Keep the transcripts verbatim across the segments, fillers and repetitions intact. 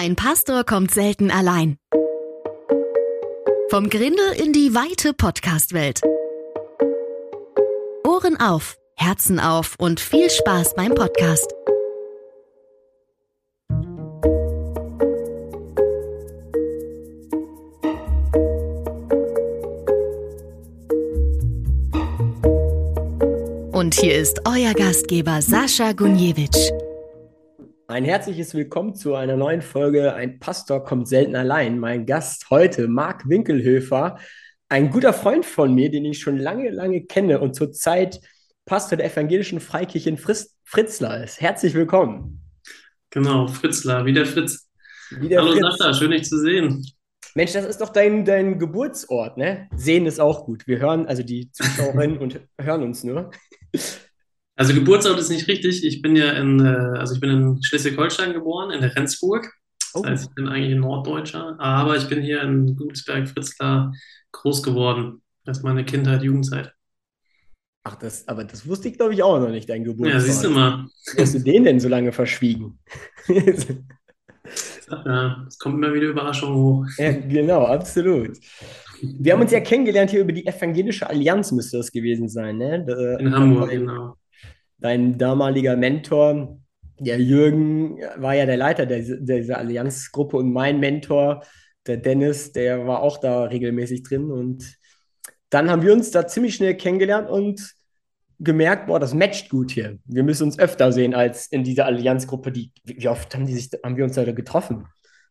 Ein Pastor kommt selten allein. Vom Grindel in die weite Podcast-Welt. Ohren auf, Herzen auf und viel Spaß beim Podcast. Und hier ist euer Gastgeber Sascha Gunjewitsch. Ein herzliches Willkommen zu einer neuen Folge Ein Pastor kommt selten allein. Mein Gast heute, Marc Winkelhöfer, ein guter Freund von mir, den ich schon lange, lange kenne und zurzeit Pastor der evangelischen Freikirche in Fritz, Fritzlar ist. Herzlich willkommen. Genau, Fritzlar, wie der Fritz. Wie der Hallo Fritz. Sascha, schön dich zu sehen. Mensch, das ist doch dein, dein Geburtsort, ne? Sehen ist auch gut. Wir hören, also die Zuschauerinnen und hören uns nur. Also Geburtsort ist nicht richtig. Ich bin ja in, äh, also ich bin in Schleswig-Holstein geboren, in der Rendsburg. Das Oh. heißt, ich bin eigentlich ein Norddeutscher, aber ich bin hier in Gutelsberg-Fritzlar groß geworden. Das ist meine Kindheit, Jugendzeit. Ach, das, aber das wusste ich, glaube ich, auch noch nicht, dein Geburtsort. Ja, siehst du mal. Wie hast du den denn so lange verschwiegen? Ja, es kommt immer wieder Überraschungen hoch. Ja, genau, absolut. Wir haben uns ja kennengelernt hier über die Evangelische Allianz, müsste das gewesen sein, ne? Da- In Hamburg, dein, genau. dein damaliger Mentor, der Jürgen, war ja der Leiter der, dieser Allianzgruppe und mein Mentor, der Dennis, der war auch da regelmäßig drin. Und dann haben wir uns da ziemlich schnell kennengelernt und gemerkt, boah, das matcht gut hier. Wir müssen uns öfter sehen als in dieser Allianzgruppe. Die, wie oft haben, die sich, haben wir uns da getroffen?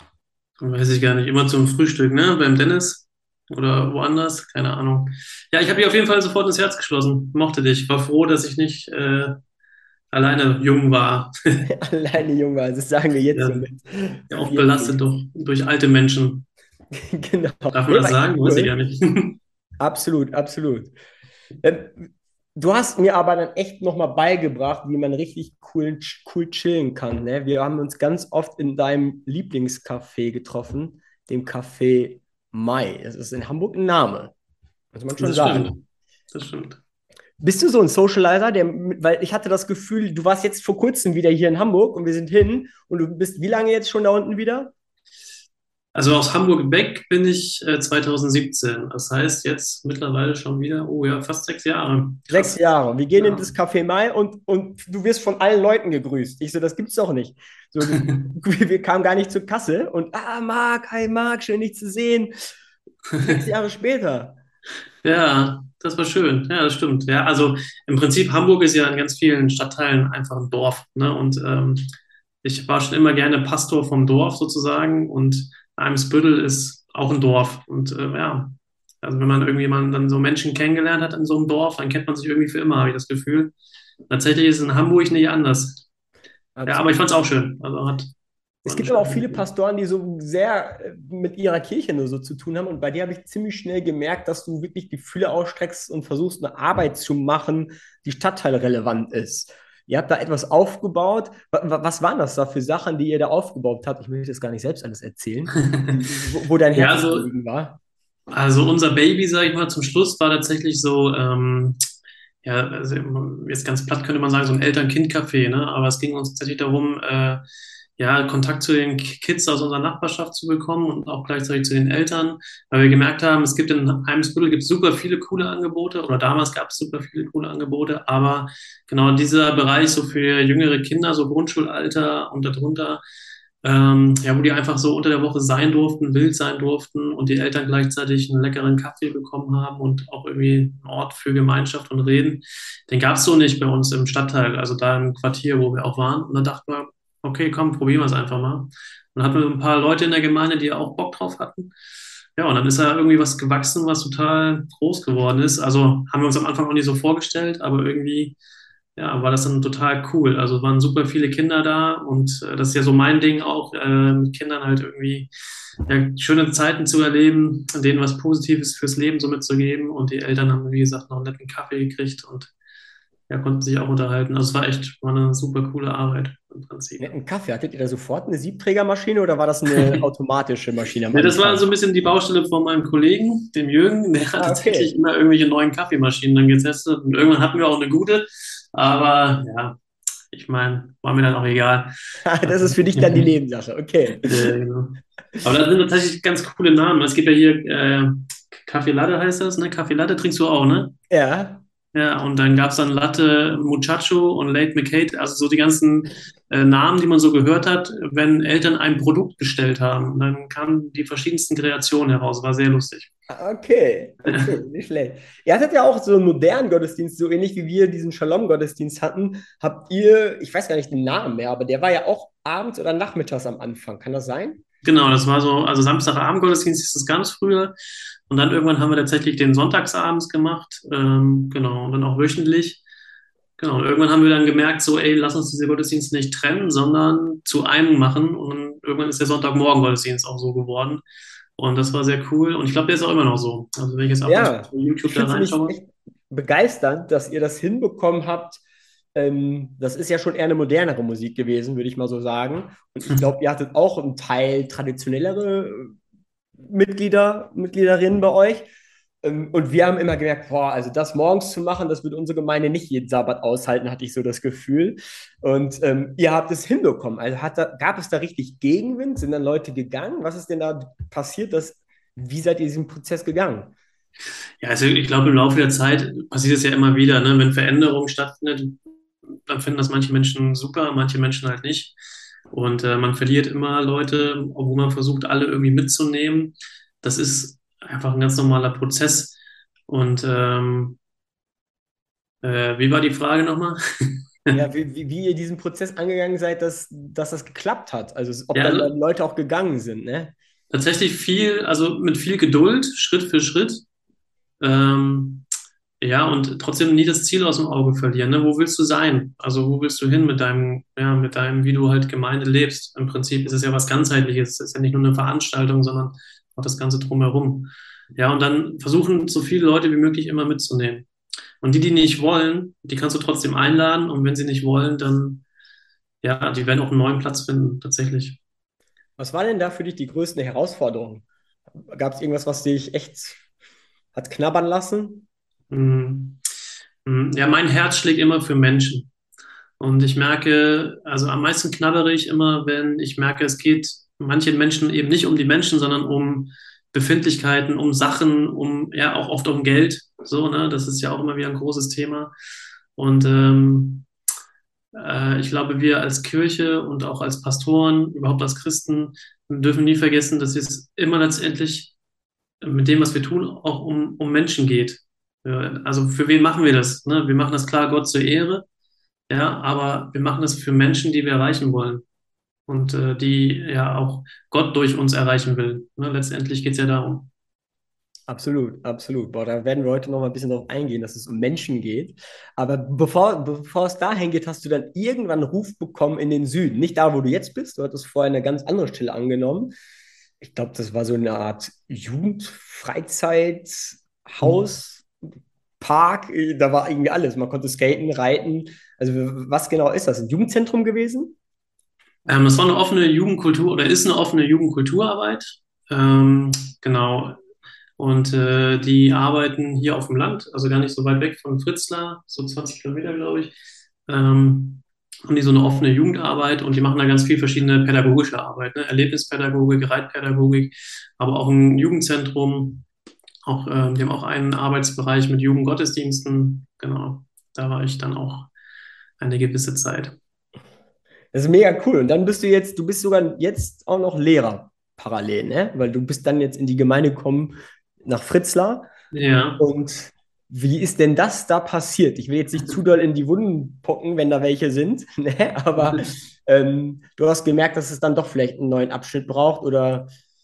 Weiß ich gar nicht. Immer zum Frühstück, ne? Beim Dennis oder woanders, keine Ahnung. Ja, ich habe dich auf jeden Fall sofort ins Herz geschlossen. Mochte dich. War froh, dass ich nicht äh, alleine jung war. Alleine Junge, also das sagen wir jetzt Ja, so mit ja, auch vierzig. belastet durch, durch alte Menschen. Genau. Darf Nee, man das war sagen? echt Weiß ich cool. gar nicht. Absolut, absolut. Ähm, Du hast mir aber dann echt nochmal beigebracht, wie man richtig cool, cool chillen kann. Ne? Wir haben uns ganz oft in deinem Lieblingscafé getroffen, dem Café Mai. Es ist in Hamburg ein Name, muss man schon Das sagen. stimmt. Das stimmt. Bist du so ein Socializer, der, weil ich hatte das Gefühl, du warst jetzt vor kurzem wieder hier in Hamburg und wir sind hin und du bist wie lange jetzt schon da unten wieder? Also aus Hamburg weg bin ich äh, zwanzig siebzehn. Das heißt jetzt mittlerweile schon wieder, oh ja, fast sechs Jahre. Sechs Krass. Jahre. Wir gehen in Ja. das Café Mai und, und du wirst von allen Leuten gegrüßt. Ich so, das gibt's doch nicht. So, du, wir kamen gar nicht zur Kasse und, ah, Marc, hi Marc, schön dich zu sehen. Sechs Jahre später. Ja, das war schön. Ja, das stimmt. Ja, also im Prinzip Hamburg ist ja in ganz vielen Stadtteilen einfach ein Dorf. Ne? Und ähm, ich war schon immer gerne Pastor vom Dorf sozusagen und Eimsbüttel ist auch ein Dorf. Und äh, ja, also wenn man irgendwie mal dann so Menschen kennengelernt hat in so einem Dorf, dann kennt man sich irgendwie für immer, habe ich das Gefühl. Tatsächlich ist es in Hamburg nicht anders. Ja, aber ich fand es auch schön. Also hat, Es war gibt eine aber auch schöne viele Pastoren, die so sehr äh, mit ihrer Kirche nur so zu tun haben. Und bei dir habe ich ziemlich schnell gemerkt, dass du wirklich die Fühler ausstreckst und versuchst, eine Arbeit zu machen, die stadtteilrelevant ist. Ihr habt da etwas aufgebaut. Wa- wa- Was waren das da für Sachen, die ihr da aufgebaut habt? Ich möchte das gar nicht selbst alles erzählen, wo, wo dein Ja, Herz also gelegen war. Also unser Baby, sage ich mal, zum Schluss war tatsächlich so, ähm, ja, also jetzt ganz platt könnte man sagen, so ein Eltern-Kind-Café, ne? Aber es ging uns tatsächlich darum, äh, ja, Kontakt zu den Kids aus unserer Nachbarschaft zu bekommen und auch gleichzeitig zu den Eltern, weil wir gemerkt haben, es gibt in Eimsbüttel gibt super viele coole Angebote oder damals gab es super viele coole Angebote, aber genau dieser Bereich so für jüngere Kinder, so Grundschulalter und darunter, ähm, ja, wo die einfach so unter der Woche sein durften, wild sein durften und die Eltern gleichzeitig einen leckeren Kaffee bekommen haben und auch irgendwie einen Ort für Gemeinschaft und Reden. Den gab es so nicht bei uns im Stadtteil, also da im Quartier, wo wir auch waren. Und da dachten wir, okay, komm, probieren wir es einfach mal. Und dann hatten wir ein paar Leute in der Gemeinde, die auch Bock drauf hatten. Ja, und dann ist da irgendwie was gewachsen, was total groß geworden ist. Also haben wir uns am Anfang auch nicht so vorgestellt, aber irgendwie ja, war das dann total cool. Also es waren super viele Kinder da und äh, das ist ja so mein Ding auch, äh, mit Kindern halt irgendwie ja, schöne Zeiten zu erleben, denen was Positives fürs Leben so mitzugeben und die Eltern haben, wie gesagt, noch einen netten Kaffee gekriegt und ja, konnten sich auch unterhalten. Also es war echt, war eine super coole Arbeit im Prinzip. Netten Kaffee. Hattet ihr da sofort eine Siebträgermaschine oder war das eine automatische Maschine am Ja, das war Anfang? so ein bisschen die Baustelle von meinem Kollegen, dem Jürgen. Der hat Ah, tatsächlich okay. immer irgendwelche neuen Kaffeemaschinen dann getestet und irgendwann hatten wir auch eine gute. Aber ja, ich meine, war mir dann auch egal. Das ist für dich dann die Nebensache, okay. Ja, genau. Aber das sind tatsächlich ganz coole Namen. Es gibt ja hier äh, Kaffee Latte heißt das, ne? Kaffee Latte trinkst du auch, ne? Ja. Ja, und dann gab es dann Latte Muchacho und Late McKay, also so die ganzen äh, Namen, die man so gehört hat, wenn Eltern ein Produkt bestellt haben. Und dann kamen die verschiedensten Kreationen heraus, war sehr lustig. Ah, okay, okay, nicht schlecht. Ihr hattet ja auch so einen modernen Gottesdienst, so ähnlich wie wir diesen Shalom-Gottesdienst hatten. Habt ihr, ich weiß gar nicht den Namen mehr, aber der war ja auch abends oder nachmittags am Anfang. Kann das sein? Genau, das war so, also Samstagabend-Gottesdienst ist das ganz früher. Und dann irgendwann haben wir tatsächlich den Sonntagsabends gemacht. Ähm, genau, und dann auch wöchentlich. Genau, und irgendwann haben wir dann gemerkt, so, ey, lass uns diese Gottesdienste nicht trennen, sondern zu einem machen. Und dann irgendwann ist der Sonntagmorgen-Gottesdienst auch so geworden. Und das war sehr cool. Und ich glaube, der ist auch immer noch so. Also wenn ich jetzt ab und zu Ja, bei YouTube ich da finde es nämlich reinschaue. echt begeisternd, dass ihr das hinbekommen habt. Ähm, das ist ja schon eher eine modernere Musik gewesen, würde ich mal so sagen. Und ich glaube, ihr hattet auch einen Teil traditionellere Mitglieder, Mitgliederinnen bei euch. Ähm, Und wir haben immer gemerkt, boah, also das morgens zu machen, das wird unsere Gemeinde nicht jeden Sabbat aushalten, hatte ich so das Gefühl. Und ähm, ihr habt es hinbekommen. Also hat da, gab es da richtig Gegenwind? Sind dann Leute gegangen? Was ist denn da passiert? Dass, wie seid ihr diesen Prozess gegangen? Ja, also ich glaube, im Laufe der Zeit passiert es ja immer wieder, ne? Wenn Veränderung stattfindet, dann finden das manche Menschen super, manche Menschen halt nicht. Und äh, man verliert immer Leute, obwohl man versucht, alle irgendwie mitzunehmen. Das ist einfach ein ganz normaler Prozess. Und ähm, äh, wie war die Frage nochmal? Ja, wie, wie, wie ihr diesen Prozess angegangen seid, dass, dass das geklappt hat. Also ob Ja, dann, also dann Leute auch gegangen sind, ne? tatsächlich viel, also mit viel Geduld, Schritt für Schritt. Ähm, ja, und trotzdem nie das Ziel aus dem Auge verlieren. Ne? Wo willst du sein? Also wo willst du hin mit deinem, ja, mit deinem, wie du halt Gemeinde lebst? Im Prinzip ist es ja was Ganzheitliches. Es ist ja nicht nur eine Veranstaltung, sondern auch das Ganze drumherum. Ja, und dann versuchen so viele Leute wie möglich immer mitzunehmen. Und die, die nicht wollen, die kannst du trotzdem einladen. Und wenn sie nicht wollen, dann, ja, die werden auch einen neuen Platz finden, tatsächlich. Was war denn da für dich die größten Herausforderungen? Gab es irgendwas, was dich echt hat knabbern lassen? Mm, mm, Ja, mein Herz schlägt immer für Menschen. Und ich merke, also am meisten knabbere ich immer, wenn ich merke, es geht manchen Menschen eben nicht um die Menschen, sondern um Befindlichkeiten, um Sachen, um, ja, auch oft um Geld. So, ne? Das ist ja auch immer wieder ein großes Thema. Und ähm, äh, ich glaube, wir als Kirche und auch als Pastoren, überhaupt als Christen, dürfen nie vergessen, dass es immer letztendlich mit dem, was wir tun, auch um, um Menschen geht. Ja, also für wen machen wir das? Ne? Wir machen das klar Gott zur Ehre. Ja, aber wir machen das für Menschen, die wir erreichen wollen und äh, die ja auch Gott durch uns erreichen will. Ne? Letztendlich geht es ja darum. Absolut, absolut. Boah, da werden wir heute noch mal ein bisschen drauf eingehen, dass es um Menschen geht. Aber bevor, bevor es dahin geht, hast du dann irgendwann einen Ruf bekommen in den Süden. Nicht da, wo du jetzt bist. Du hattest vorher eine ganz andere Stelle angenommen. Ich glaube, das war so eine Art Jugendfreizeithaus, Park. Da war irgendwie alles. Man konnte skaten, reiten. Also was genau ist das? Ein Jugendzentrum gewesen? Ähm, es war eine offene Jugendkultur oder ist eine offene Jugendkulturarbeit. Ähm, genau. Und äh, die arbeiten hier auf dem Land, also gar nicht so weit weg von Fritzlar, so zwanzig Kilometer, glaube ich. Ähm, haben die so eine offene Jugendarbeit und die machen da ganz viel verschiedene pädagogische Arbeit, ne? Erlebnispädagogik, Reitpädagogik, aber auch ein Jugendzentrum. Auch, ähm, die haben auch einen Arbeitsbereich mit Jugendgottesdiensten. Genau, da war ich dann auch eine gewisse Zeit. Das ist mega cool. Und dann bist du jetzt, du bist sogar jetzt auch noch Lehrer parallel, ne? Weil du bist dann jetzt in die Gemeinde gekommen nach Fritzlar. Ja. Und wie ist denn das da passiert? Ich will jetzt nicht zu doll in die Wunden pocken, wenn da welche sind, ne? Aber ähm, du hast gemerkt, dass es dann doch vielleicht einen neuen Abschnitt braucht oder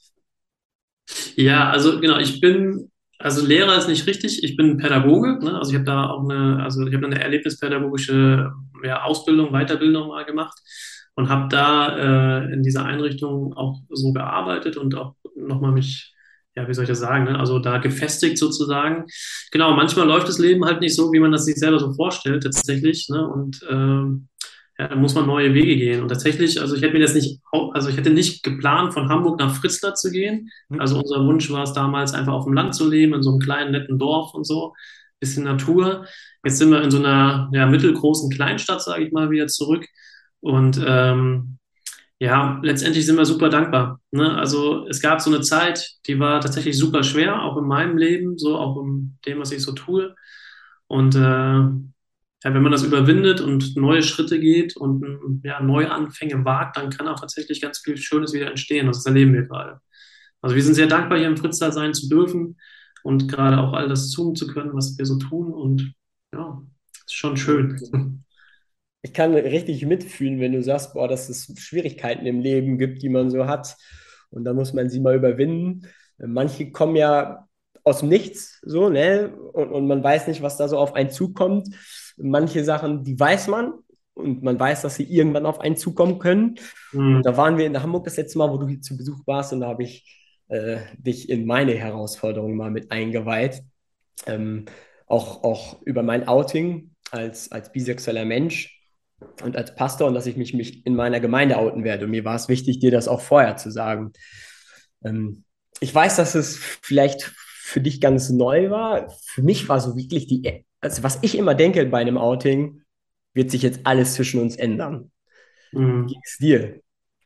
Ja, also genau, ich bin, also Lehrer ist nicht richtig, ich bin Pädagoge, ne? Also ich habe da auch eine, also ich habe eine erlebnispädagogische, ja, Ausbildung, Weiterbildung mal gemacht und habe da äh, in dieser Einrichtung auch so gearbeitet und auch nochmal mich, ja, wie soll ich das sagen, ne? Also da gefestigt sozusagen. Genau, manchmal läuft das Leben halt nicht so, wie man das sich selber so vorstellt, tatsächlich, ne? Und ähm, ja, da muss man neue Wege gehen. Und tatsächlich, also ich hätte mir das nicht, au- also ich hätte nicht geplant, von Hamburg nach Fritzlar zu gehen. hm? Also unser Wunsch war es damals, einfach auf dem Land zu leben, in so einem kleinen, netten Dorf und so. bisschen Natur. Jetzt sind wir in so einer ja, mittelgroßen Kleinstadt, sage ich mal, wieder zurück. Und ähm, ja, letztendlich sind wir super dankbar. Ne? Also es gab so eine Zeit, die war tatsächlich super schwer, auch in meinem Leben, so auch in dem, was ich so tue. Und äh, ja, wenn man das überwindet und neue Schritte geht und ja, Neuanfänge wagt, dann kann auch tatsächlich ganz viel Schönes wieder entstehen. Das erleben wir gerade. Also wir sind sehr dankbar, hier im Fritzlar sein zu dürfen und gerade auch all das tun zu können, was wir so tun. Und ja, ist schon schön. Ich kann richtig mitfühlen, wenn du sagst, boah, dass es Schwierigkeiten im Leben gibt, die man so hat. Und da muss man sie mal überwinden. Manche kommen ja aus dem Nichts, so, ne? Und, und man weiß nicht, was da so auf einen zukommt. Manche Sachen, die weiß man und man weiß, dass sie irgendwann auf einen zukommen können. Und Hm. da waren wir in Hamburg das letzte Mal, wo du hier zu Besuch warst, und da habe ich äh, dich in meine Herausforderungen mal mit eingeweiht. Ähm, auch, auch über mein Outing als, als bisexueller Mensch und als Pastor, und dass ich mich, mich in meiner Gemeinde outen werde. Und mir war es wichtig, dir das auch vorher zu sagen. Ähm, Ich weiß, dass es vielleicht für dich ganz neu war. Für mich war so wirklich die, also was ich immer denke bei einem Outing, wird sich jetzt alles zwischen uns ändern. Wie ging Hm. es dir?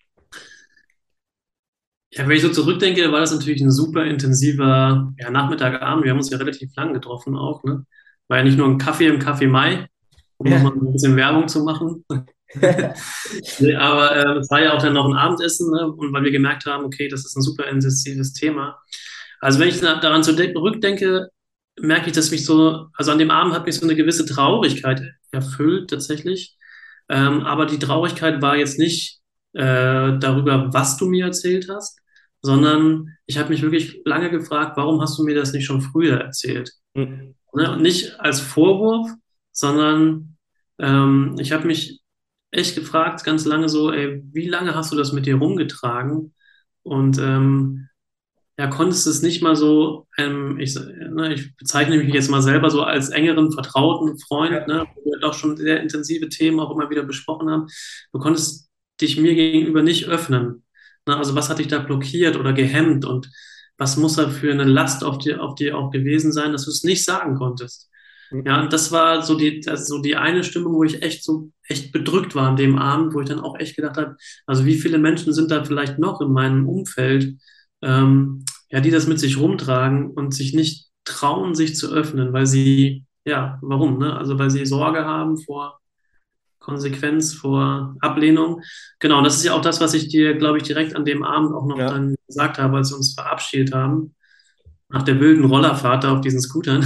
Ja, wenn ich so zurückdenke, war das natürlich ein super intensiver ja, Nachmittag, Abend. Wir haben uns ja relativ lang getroffen auch, ne? War ja nicht nur ein Kaffee im Café Mai, um nochmal Ja. ein bisschen Werbung zu machen. Nee, aber äh, es war ja auch dann noch ein Abendessen, ne? Und weil wir gemerkt haben, okay, das ist ein super intensives Thema. Also wenn ich da- daran zurückdenke, merke ich, dass mich so, also an dem Abend hat mich so eine gewisse Traurigkeit erfüllt tatsächlich. Ähm, aber die Traurigkeit war jetzt nicht äh, darüber, was du mir erzählt hast, sondern ich habe mich wirklich lange gefragt, warum hast du mir das nicht schon früher erzählt? Hm. Ne? Und nicht als Vorwurf, sondern ähm, ich habe mich echt gefragt, ganz lange so, ey, wie lange hast du das mit dir rumgetragen? Und ähm, ja, konntest du es nicht mal so, ähm, ich, ne, ich bezeichne mich jetzt mal selber so als engeren, vertrauten Freund, Ja. ne, wo wir doch schon sehr intensive Themen auch immer wieder besprochen haben. Du konntest dich mir gegenüber nicht öffnen. Ne, also was hat dich da blockiert oder gehemmt und was muss da für eine Last auf dir, auf dir auch gewesen sein, dass du es nicht sagen konntest? Ja, und das war so die, also so die eine Stimmung, wo ich echt so echt bedrückt war an dem Abend, wo ich dann auch echt gedacht habe, also wie viele Menschen sind da vielleicht noch in meinem Umfeld, ähm, ja, die das mit sich rumtragen und sich nicht trauen, sich zu öffnen, weil sie, ja, warum, ne? Also weil sie Sorge haben vor Konsequenz, vor Ablehnung. Genau, und das ist ja auch das, was ich dir, glaube ich, direkt an dem Abend auch noch Ja. dann gesagt habe, als wir uns verabschiedet haben, nach der wilden Rollerfahrt da auf diesen Scootern.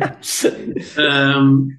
ähm,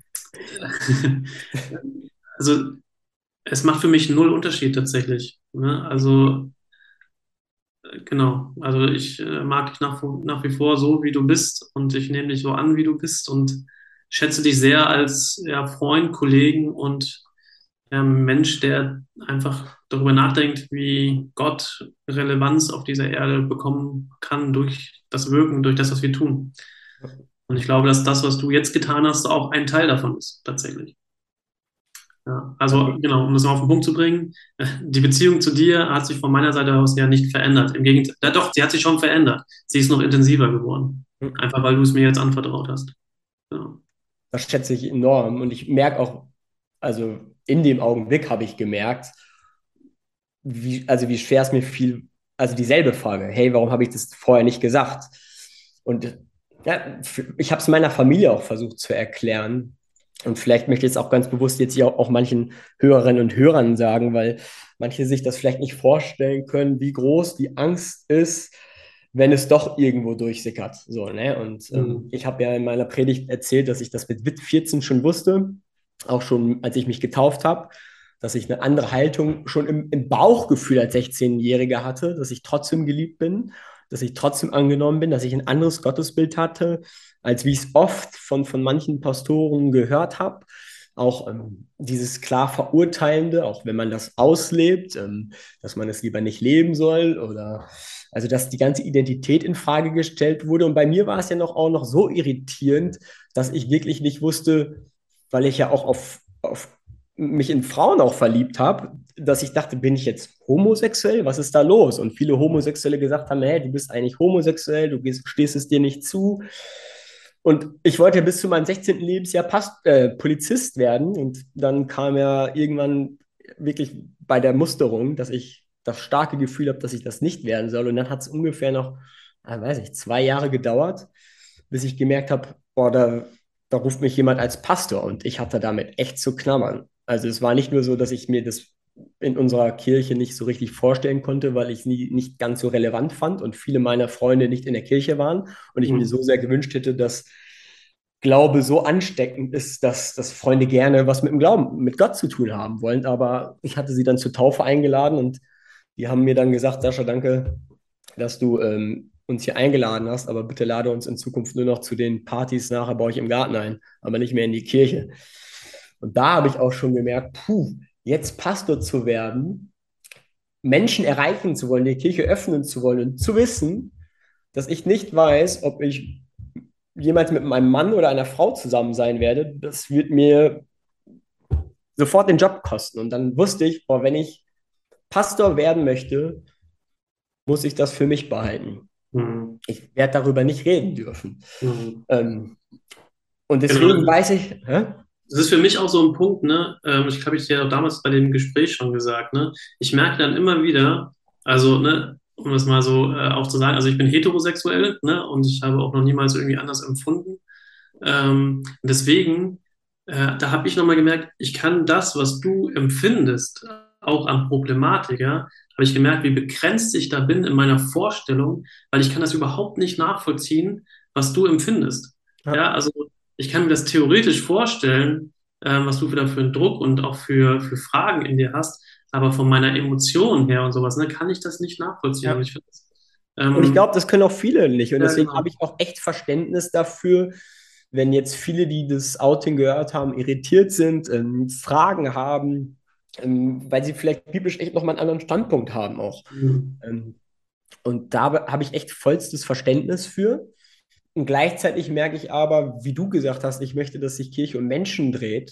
also es macht für mich null Unterschied tatsächlich. Ne? Also äh, genau, also ich äh, mag dich nach, nach wie vor so, wie du bist und ich nehme dich so an, wie du bist und schätze dich sehr als ja, Freund, Kollegen und ja, Mensch, der einfach darüber nachdenkt, wie Gott Relevanz auf dieser Erde bekommen kann durch das Wirken, durch das, was wir tun. Und ich glaube, dass das, was du jetzt getan hast, auch ein Teil davon ist, tatsächlich. Ja, also genau, um das mal auf den Punkt zu bringen, die Beziehung zu dir hat sich von meiner Seite aus ja nicht verändert. Im Gegenteil, ja doch, sie hat sich schon verändert. Sie ist noch intensiver geworden. Einfach weil du es mir jetzt anvertraut hast. Ja. Das schätze ich enorm. Und ich merke auch, also in dem Augenblick habe ich gemerkt, wie, also wie schwer es mir fiel, also dieselbe Frage, hey, warum habe ich das vorher nicht gesagt? Und ja, ich habe es meiner Familie auch versucht zu erklären. Und vielleicht möchte ich es auch ganz bewusst jetzt hier auch, auch manchen Hörerinnen und Hörern sagen, weil manche sich das vielleicht nicht vorstellen können, wie groß die Angst ist, wenn es doch irgendwo durchsickert. So, ne? Und ähm, Mhm. ich habe ja in meiner Predigt erzählt, dass ich das mit vierzehn schon wusste, auch schon als ich mich getauft habe, dass ich eine andere Haltung schon im, im Bauchgefühl als sechzehnjähriger hatte, dass ich trotzdem geliebt bin, dass ich trotzdem angenommen bin, dass ich ein anderes Gottesbild hatte, als wie ich es oft von, von manchen Pastoren gehört habe. Auch ähm, dieses klar Verurteilende, auch wenn man das auslebt, ähm, dass man es lieber nicht leben soll oder also dass die ganze Identität in Frage gestellt wurde. Und bei mir war es ja noch auch noch so irritierend, dass ich wirklich nicht wusste, weil ich ja auch auf, auf mich in Frauen auch verliebt habe, dass ich dachte, bin ich jetzt homosexuell? Was ist da los? Und viele Homosexuelle gesagt haben, hey, du bist eigentlich homosexuell, du gehst, stehst es dir nicht zu. Und ich wollte ja bis zu meinem sechzehnten. Lebensjahr Past äh, Polizist werden. Und dann kam ja irgendwann wirklich bei der Musterung, dass ich das starke Gefühl habe, dass ich das nicht werden soll. Und dann hat es ungefähr noch, ah, weiß ich, zwei Jahre gedauert, bis ich gemerkt habe, boah, da, da ruft mich jemand als Pastor. Und ich hatte damit echt zu knabbern. Also es war nicht nur so, dass ich mir das in unserer Kirche nicht so richtig vorstellen konnte, weil ich es nie, nicht ganz so relevant fand und viele meiner Freunde nicht in der Kirche waren und ich mir Mhm. so sehr gewünscht hätte, dass Glaube so ansteckend ist, dass, dass Freunde gerne was mit dem Glauben, mit Gott zu tun haben wollen. Aber ich hatte sie dann zur Taufe eingeladen und die haben mir dann gesagt, Sascha, danke, dass du ähm, uns hier eingeladen hast, aber bitte lade uns in Zukunft nur noch zu den Partys nachher bei euch im Garten ein, aber nicht mehr in die Kirche. Und da habe ich auch schon gemerkt, puh, jetzt Pastor zu werden, Menschen erreichen zu wollen, die Kirche öffnen zu wollen und zu wissen, dass ich nicht weiß, ob ich jemals mit meinem Mann oder einer Frau zusammen sein werde, das wird mir sofort den Job kosten. Und dann wusste ich, boah, wenn ich Pastor werden möchte, muss ich das für mich behalten. Mhm. Ich werde darüber nicht reden dürfen. Mhm. Ähm, und Genau. deswegen weiß ich, hä? Das ist für mich auch so ein Punkt, ne? Ähm, ich glaube, ich dir auch damals bei dem Gespräch schon gesagt, ne? Ich merke dann immer wieder, also, ne, um das mal so äh, auch zu sagen, also ich bin heterosexuell, ne? Und ich habe auch noch niemals irgendwie anders empfunden. Ähm, deswegen, äh, da habe ich nochmal gemerkt, ich kann das, was du empfindest, auch an Problematik, ja, habe ich gemerkt, wie begrenzt ich da bin in meiner Vorstellung, weil ich kann das überhaupt nicht nachvollziehen, was du empfindest. Ja. Ja, also ich kann mir das theoretisch vorstellen, ähm, was du wieder für einen Druck und auch für, für Fragen in dir hast, aber von meiner Emotion her und sowas, ne, kann ich das nicht nachvollziehen. Und Ja. ich finde das, Und ich ähm, glaube, das können auch viele nicht. Und ja, deswegen habe genau. ich auch echt Verständnis dafür, wenn jetzt viele, die das Outing gehört haben, irritiert sind, ähm, Fragen haben, ähm, weil sie vielleicht biblisch echt nochmal einen anderen Standpunkt haben auch. Mhm. Ähm, und da habe ich echt vollstes Verständnis für. Und gleichzeitig merke ich aber, wie du gesagt hast, ich möchte, dass sich Kirche um Menschen dreht.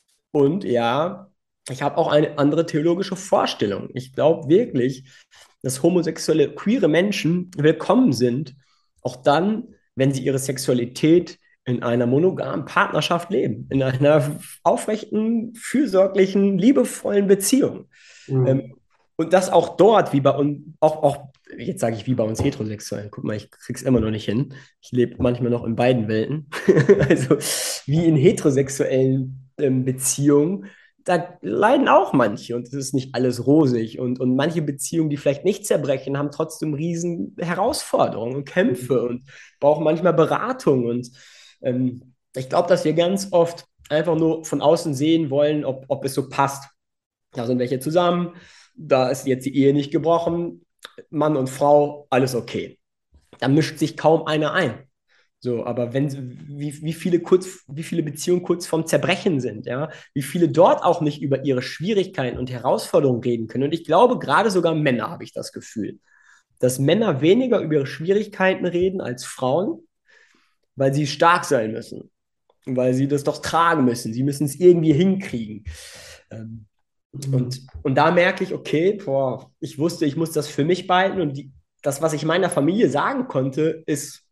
Und ja, ich habe auch eine andere theologische Vorstellung. Ich glaube wirklich, dass homosexuelle, queere Menschen willkommen sind, auch dann, wenn sie ihre Sexualität in einer monogamen Partnerschaft leben, in einer aufrechten, fürsorglichen, liebevollen Beziehung. Ähm, Mhm. und das auch dort, wie bei uns, auch, auch, jetzt sage ich wie bei uns Heterosexuellen, guck mal, ich krieg's immer noch nicht hin. Ich lebe manchmal noch in beiden Welten. Also wie in heterosexuellen ähm, Beziehungen, da leiden auch manche und es ist nicht alles rosig. Und, und manche Beziehungen, die vielleicht nicht zerbrechen, haben trotzdem riesen Herausforderungen und Kämpfe und brauchen manchmal Beratung. Und ähm, ich glaube, dass wir ganz oft einfach nur von außen sehen wollen, ob, ob es so passt. Da sind welche zusammen, da ist jetzt die Ehe nicht gebrochen, Mann und Frau, alles okay. Da mischt sich kaum einer ein. So, aber wenn, wie, wie viele kurz, wie viele Beziehungen kurz vorm Zerbrechen sind, ja, wie viele dort auch nicht über ihre Schwierigkeiten und Herausforderungen reden können. Und ich glaube, gerade sogar Männer habe ich das Gefühl, dass Männer weniger über ihre Schwierigkeiten reden als Frauen, weil sie stark sein müssen, weil sie das doch tragen müssen. Sie müssen es irgendwie hinkriegen. Ähm, und, Mhm. und da merke ich, okay, boah, ich wusste, ich muss das für mich behalten. Und die, das, was ich meiner Familie sagen konnte, ist,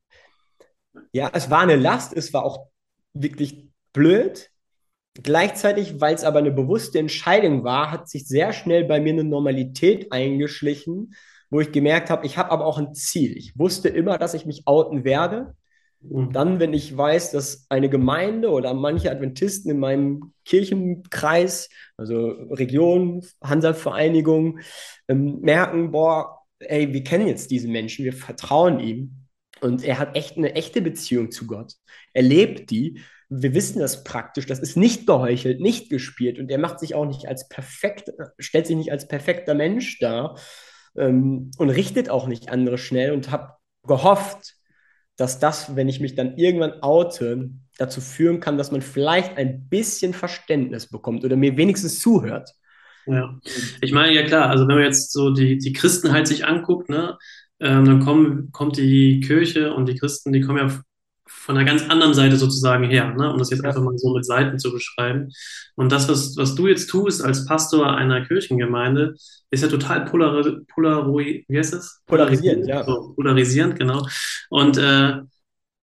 ja, es war eine Last, es war auch wirklich blöd. Gleichzeitig, weil es aber eine bewusste Entscheidung war, hat sich sehr schnell bei mir eine Normalität eingeschlichen, wo ich gemerkt habe, ich habe aber auch ein Ziel. Ich wusste immer, dass ich mich outen werde. Mhm. Dann, wenn ich weiß, dass eine Gemeinde oder manche Adventisten in meinem Kirchenkreis, also Region, Hansa-Vereinigung, ähm, merken, boah, ey, wir kennen jetzt diesen Menschen, wir vertrauen ihm. Und er hat echt eine echte Beziehung zu Gott. Er lebt die. Wir wissen das praktisch. Das ist nicht geheuchelt, nicht gespielt. Und er macht sich auch nicht als perfekt, stellt sich nicht als perfekter Mensch dar, ähm, und richtet auch nicht andere schnell und habe gehofft, dass das, wenn ich mich dann irgendwann oute, dazu führen kann, dass man vielleicht ein bisschen Verständnis bekommt oder mir wenigstens zuhört. Ja, Und ich meine, ja klar, also wenn man jetzt so die, die Christenheit sich anguckt, ne, ähm, dann kommen, kommt die Kirche und die Christen, die kommen ja f- von einer ganz anderen Seite sozusagen her, ne, um das jetzt einfach ja, mal so mit Seiten zu beschreiben. Und das, was, was du jetzt tust als Pastor einer Kirchengemeinde, ist ja total polar, polar, wie heißt es? polarisierend, Polarisierend, ja. so, polarisierend, genau. Und äh,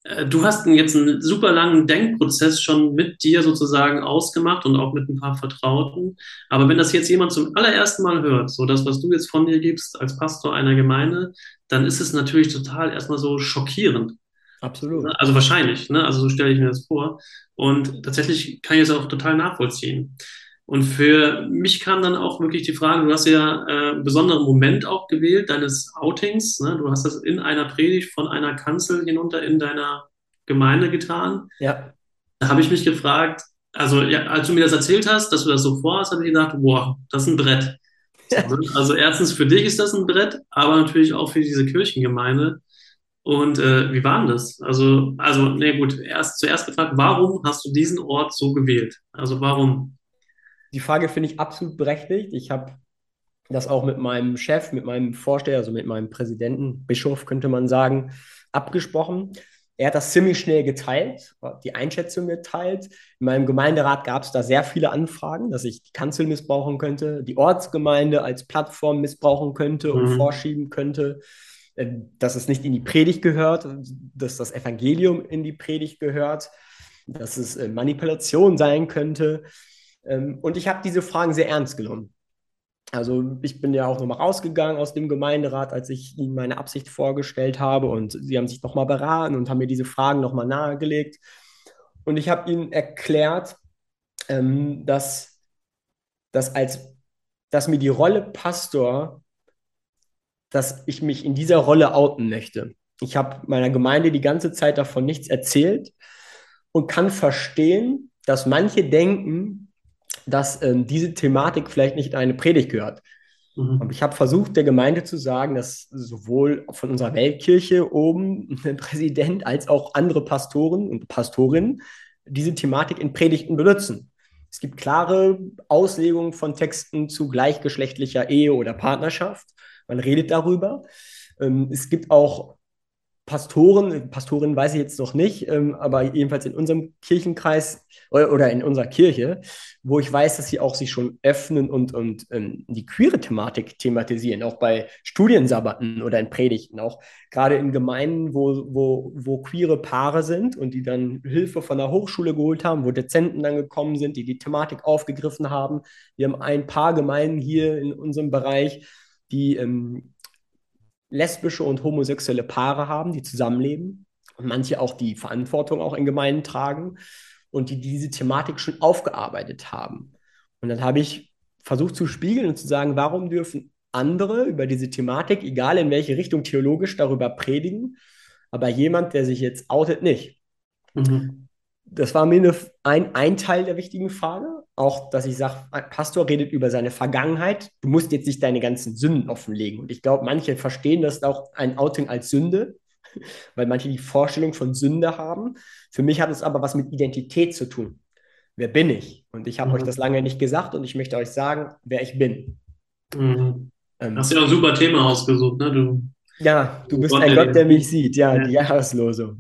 Äh, Du hast jetzt einen super langen Denkprozess schon mit dir sozusagen ausgemacht und auch mit ein paar Vertrauten. Aber wenn das jetzt jemand zum allerersten Mal hört, so das, was du jetzt von dir gibst als Pastor einer Gemeinde, dann ist es natürlich total erstmal so schockierend. Absolut. Also wahrscheinlich, ne? Also so stelle ich mir das vor. Und tatsächlich kann ich es auch total nachvollziehen. Und für mich kam dann auch wirklich die Frage, du hast ja äh, einen besonderen Moment auch gewählt, deines Outings, ne? Du hast das in einer Predigt von einer Kanzel hinunter in deiner Gemeinde getan. Ja, Da habe ich mich gefragt, also ja, als du mir das erzählt hast, dass du das so vorhast, habe ich gedacht, wow, das ist ein Brett. So, ne? Also erstens für dich ist das ein Brett, aber natürlich auch für diese Kirchengemeinde. Und äh, wie war denn das? Also, also, nee, gut, erst zuerst gefragt, warum hast du diesen Ort so gewählt? Also warum? die Frage finde ich absolut berechtigt. Ich habe das auch mit meinem Chef, mit meinem Vorsteher, also mit meinem Präsidenten, Bischof könnte man sagen, abgesprochen. Er hat das ziemlich schnell geteilt, die Einschätzung geteilt. In meinem Gemeinderat gab es da sehr viele Anfragen, dass ich die Kanzel missbrauchen könnte, die Ortsgemeinde als Plattform missbrauchen könnte und Mhm. vorschieben könnte, äh, dass es nicht in die Predigt gehört, dass das Evangelium in die Predigt gehört, dass es äh, Manipulation sein könnte. Ähm, Und ich habe diese Fragen sehr ernst genommen. Also ich bin ja auch nochmal rausgegangen aus dem Gemeinderat, als ich ihnen meine Absicht vorgestellt habe und sie haben sich nochmal beraten und haben mir diese Fragen nochmal nahegelegt. Und ich habe ihnen erklärt, ähm, dass, dass, als, dass mir die Rolle Pastor, dass ich mich in dieser Rolle outen möchte. Ich habe meiner Gemeinde die ganze Zeit davon nichts erzählt und kann verstehen, dass manche denken, dass ähm, diese Thematik vielleicht nicht in eine Predigt gehört. Aber Mhm. ich habe versucht, der Gemeinde zu sagen, dass sowohl von unserer Weltkirche oben ein Präsident als auch andere Pastoren und Pastorinnen diese Thematik in Predigten benutzen. Es gibt klare Auslegungen von Texten zu gleichgeschlechtlicher Ehe oder Partnerschaft. Man redet darüber. Ähm, es gibt auch Pastoren, Pastorin weiß ich jetzt noch nicht, ähm, aber jedenfalls in unserem Kirchenkreis oder, oder in unserer Kirche, wo ich weiß, dass sie auch sich schon öffnen und, und ähm, die queere Thematik thematisieren, auch bei Studiensabbaten oder in Predigten, auch gerade in Gemeinden, wo, wo, wo queere Paare sind und die dann Hilfe von der Hochschule geholt haben, wo Dozenten dann gekommen sind, die die Thematik aufgegriffen haben. Wir haben ein paar Gemeinden hier in unserem Bereich, die ähm, lesbische und homosexuelle Paare haben, die zusammenleben und manche auch die Verantwortung auch in Gemeinden tragen und die diese Thematik schon aufgearbeitet haben. Und dann habe ich versucht zu spiegeln und zu sagen, warum dürfen andere über diese Thematik, egal in welche Richtung theologisch, darüber predigen, aber jemand, der sich jetzt outet, nicht. Mhm. Das war mir eine, ein, ein Teil der wichtigen Frage. Auch, dass ich sage, ein Pastor redet über seine Vergangenheit. Du musst jetzt nicht deine ganzen Sünden offenlegen. Und ich glaube, manche verstehen das auch ein Outing als Sünde, weil manche die Vorstellung von Sünde haben. Für mich hat es aber was mit Identität zu tun. Wer bin ich? Und ich habe euch das Mhm. lange nicht gesagt und ich möchte euch sagen, wer ich bin. Mhm. Hast Ähm, ja auch ein super Thema ausgesucht, ne? Du, ja, du bist Gott, ein der Gott, der dich mich sieht. sieht. Ja, Ja. die Jahreslosung.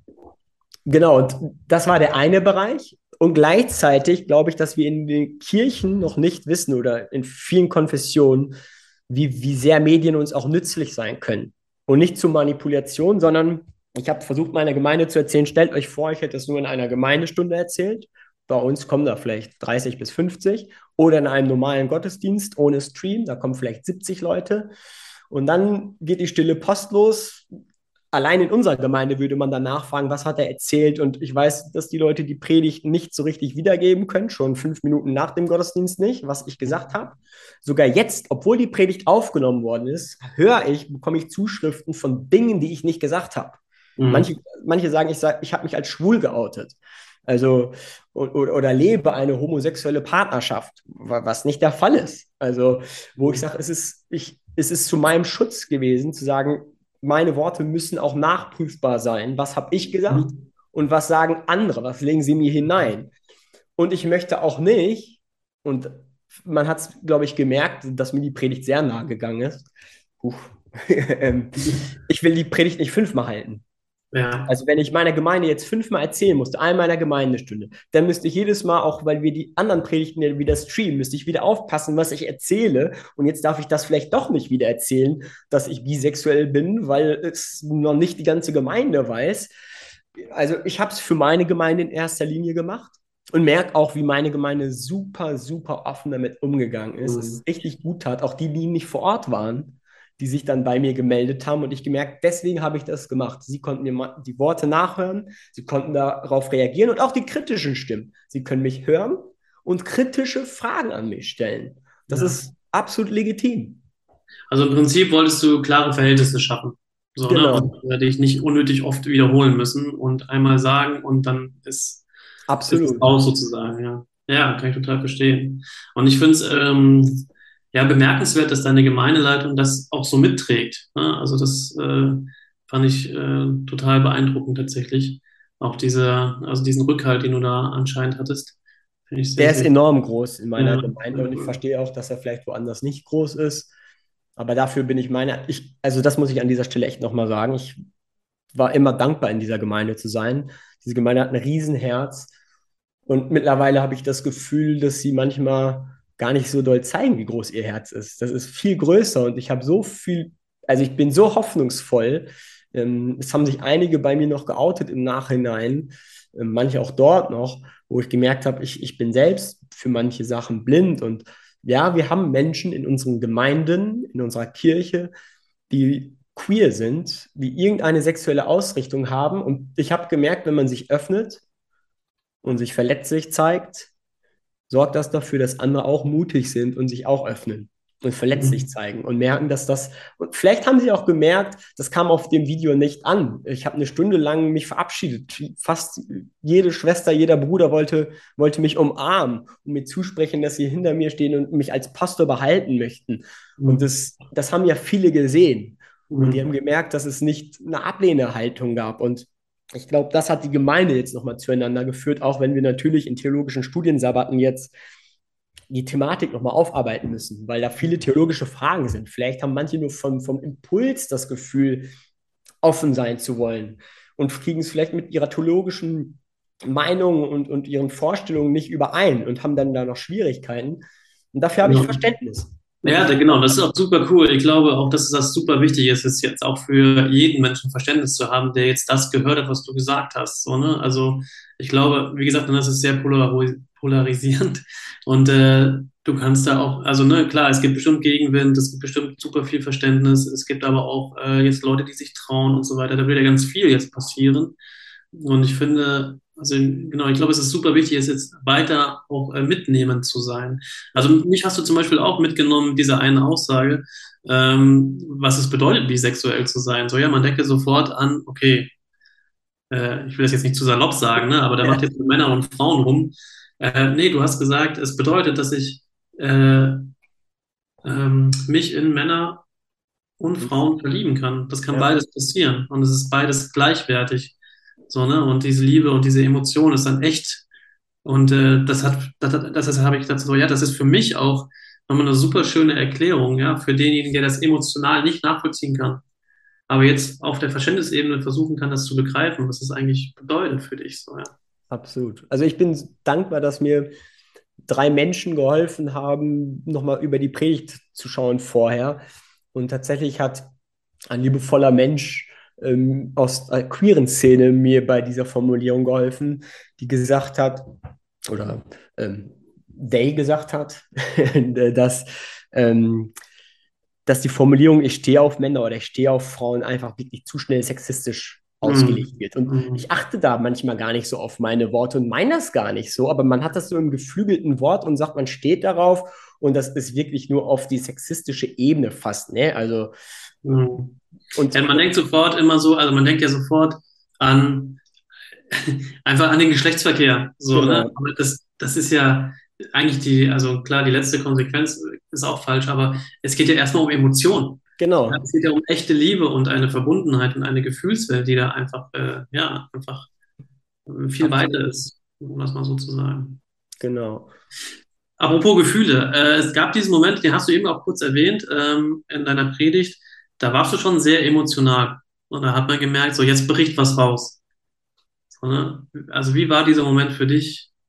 Genau, und das war der eine Bereich. Und gleichzeitig glaube ich, dass wir in den Kirchen noch nicht wissen oder in vielen Konfessionen, wie, wie sehr Medien uns auch nützlich sein können. Und nicht zur Manipulation, sondern ich habe versucht, meiner Gemeinde zu erzählen, stellt euch vor, ich hätte es nur in einer Gemeindestunde erzählt. Bei uns kommen da vielleicht dreißig bis fünfzig oder in einem normalen Gottesdienst ohne Stream, da kommen vielleicht siebzig Leute. Und dann geht die stille Post los. Allein in unserer Gemeinde würde man dann nachfragen, was hat er erzählt? Und ich weiß, dass die Leute die Predigt nicht so richtig wiedergeben können, schon fünf Minuten nach dem Gottesdienst nicht, was ich gesagt habe. Sogar jetzt, obwohl die Predigt aufgenommen worden ist, höre ich, bekomme ich Zuschriften von Dingen, die ich nicht gesagt habe. Manche, Mhm. manche sagen, ich, sag, ich habe mich als schwul geoutet. Also, oder, oder lebe eine homosexuelle Partnerschaft, was nicht der Fall ist. Also, wo ich sage, es ist, ich, es ist zu meinem Schutz gewesen, zu sagen, meine Worte müssen auch nachprüfbar sein. Was habe ich gesagt Mhm. und was sagen andere? Was legen sie mir hinein? Und ich möchte auch nicht, und man hat es, glaube ich, gemerkt, dass mir die Predigt sehr nahe gegangen ist. Puh. ähm, ich will die Predigt nicht fünfmal halten. Ja. Also wenn ich meiner Gemeinde jetzt fünfmal erzählen musste, einmal meiner Gemeindestunde, dann müsste ich jedes Mal, auch weil wir die anderen Predigten ja wieder streamen, müsste ich wieder aufpassen, was ich erzähle. Und jetzt darf ich das vielleicht doch nicht wieder erzählen, dass ich bisexuell bin, weil es noch nicht die ganze Gemeinde weiß. also ich habe es für meine Gemeinde in erster Linie gemacht und merke auch, wie meine Gemeinde super, super offen damit umgegangen ist. Es Mhm. richtig gut tat. Auch die, die nicht vor Ort waren, die sich dann bei mir gemeldet haben und ich gemerkt, deswegen habe ich das gemacht. Sie konnten mir mal die Worte nachhören, sie konnten darauf reagieren und auch die kritischen Stimmen. Sie können mich hören und kritische Fragen an mich stellen. Das Ja. ist absolut legitim. Also im Prinzip wolltest du klare Verhältnisse schaffen. So, ne? Genau, Und äh, dich nicht unnötig oft wiederholen müssen und einmal sagen und dann ist, ist es absolut. raus sozusagen, ja. Ja, kann ich total verstehen. Und ich finde es ähm, ja bemerkenswert, dass deine Gemeindeleitung das auch so mitträgt. Ne? Also das äh, fand ich äh, total beeindruckend tatsächlich. Auch dieser, also diesen Rückhalt, den du da anscheinend hattest, finde ich sehr, Der ist sehr, enorm groß in meiner ja, Gemeinde sehr und ich cool. verstehe auch, dass er vielleicht woanders nicht groß ist. Aber dafür bin ich meine, ich, also das muss ich an dieser Stelle echt nochmal sagen. Ich war immer dankbar, in dieser Gemeinde zu sein. Diese Gemeinde hat ein Riesenherz und mittlerweile habe ich das Gefühl, dass sie manchmal gar nicht so doll zeigen, wie groß ihr Herz ist. Das ist viel größer und ich habe so viel, also ich bin so hoffnungsvoll. Ähm, es haben sich einige bei mir noch geoutet im Nachhinein, ähm, manche auch dort noch, wo ich gemerkt habe, ich, ich bin selbst für manche Sachen blind und ja, wir haben Menschen in unseren Gemeinden, in unserer Kirche, die queer sind, die irgendeine sexuelle Ausrichtung haben. Und ich habe gemerkt, wenn man sich öffnet und sich verletzlich zeigt, sorgt das dafür, dass andere auch mutig sind und sich auch öffnen und verletzlich Mhm. zeigen und merken, dass das, und vielleicht haben sie auch gemerkt, das kam auf dem Video nicht an. Ich habe eine Stunde lang mich verabschiedet. Fast jede Schwester, jeder Bruder wollte, wollte mich umarmen und mir zusprechen, dass sie hinter mir stehen und mich als Pastor behalten möchten. Und Mhm. das, das haben ja viele gesehen. Und die haben Mhm. gemerkt, dass es nicht eine Ablehnhaltung gab. Und ich glaube, das hat die Gemeinde jetzt nochmal zueinander geführt, auch wenn wir natürlich in theologischen Studiensabbaten jetzt die Thematik nochmal aufarbeiten müssen, weil da viele theologische Fragen sind. Vielleicht haben manche nur vom, vom Impuls das Gefühl, offen sein zu wollen und kriegen es vielleicht mit ihrer theologischen Meinung und, und ihren Vorstellungen nicht überein und haben dann da noch Schwierigkeiten. Und dafür habe ich Genau. Verständnis. Und Ja, ich, da- genau, das ist auch super cool. Ich glaube auch, dass das super wichtig ist, ist jetzt auch für jeden Menschen Verständnis zu haben, der jetzt das gehört hat, was du gesagt hast. So, ne? Also ich glaube, wie gesagt, das ist sehr polari- polarisierend und äh, du kannst da auch, also ne, klar, es gibt bestimmt Gegenwind, es gibt bestimmt super viel Verständnis, es gibt aber auch äh, jetzt Leute, die sich trauen und so weiter. Da wird ja ganz viel jetzt passieren. Und ich finde, also genau, ich glaube, es ist super wichtig, es jetzt weiter auch äh, mitnehmend zu sein. Also ja, mich hast du zum Beispiel auch mitgenommen, diese eine Aussage, ähm, was es bedeutet, bisexuell zu sein. So, ja, man denke sofort an, okay, äh, ich will das jetzt nicht zu salopp sagen, ne, aber der macht jetzt mit Männern und Frauen rum. Äh, nee, du hast gesagt, es bedeutet, dass ich äh, ähm, mich in Männer und Frauen verlieben kann. Das kann ja, beides passieren und es ist beides gleichwertig. So, ne? Und diese Liebe und diese Emotion ist dann echt. Und äh, das hat, das, hat- das, das habe ich dazu so, ja, das ist für mich auch nochmal eine super schöne Erklärung, ja, für denjenigen, der das emotional nicht nachvollziehen kann. Aber jetzt auf der Verständnisebene versuchen kann, das zu begreifen, was das eigentlich bedeutet für dich. So, ja. absolut. Also ich bin dankbar, dass mir drei Menschen geholfen haben, nochmal über die Predigt zu schauen vorher. Und tatsächlich hat ein liebevoller Mensch ähm, aus der queeren Szene mir bei dieser Formulierung geholfen, die gesagt hat, oder ähm, Day gesagt hat, dass, ähm, dass die Formulierung ich stehe auf Männer oder ich stehe auf Frauen einfach wirklich zu schnell sexistisch ausgelegt Mhm. wird. Und Mhm. ich achte da manchmal gar nicht so auf meine Worte und meine das gar nicht so, aber man hat das so im geflügelten Wort und sagt, man steht darauf und das ist wirklich nur auf die sexistische Ebene fast, ne? Also Mhm. und Ja, man denkt sofort immer so, also man denkt ja sofort an einfach an den Geschlechtsverkehr. So, ne? genau, Aber das, das ist ja eigentlich die, also klar, die letzte Konsequenz ist auch falsch, aber es geht ja erstmal um Emotionen. Ja, genau, es geht ja um echte Liebe und eine Verbundenheit und eine Gefühlswelt, die da einfach, äh, ja, einfach äh, viel weiter absolut, ist, um das mal so zu sagen. genau. Apropos Gefühle, äh, es gab diesen Moment, den hast du eben auch kurz erwähnt, ähm, in deiner Predigt, da warst du schon sehr emotional. Und da hat man gemerkt, so jetzt bricht was raus. So, ne? Also wie war dieser Moment für dich?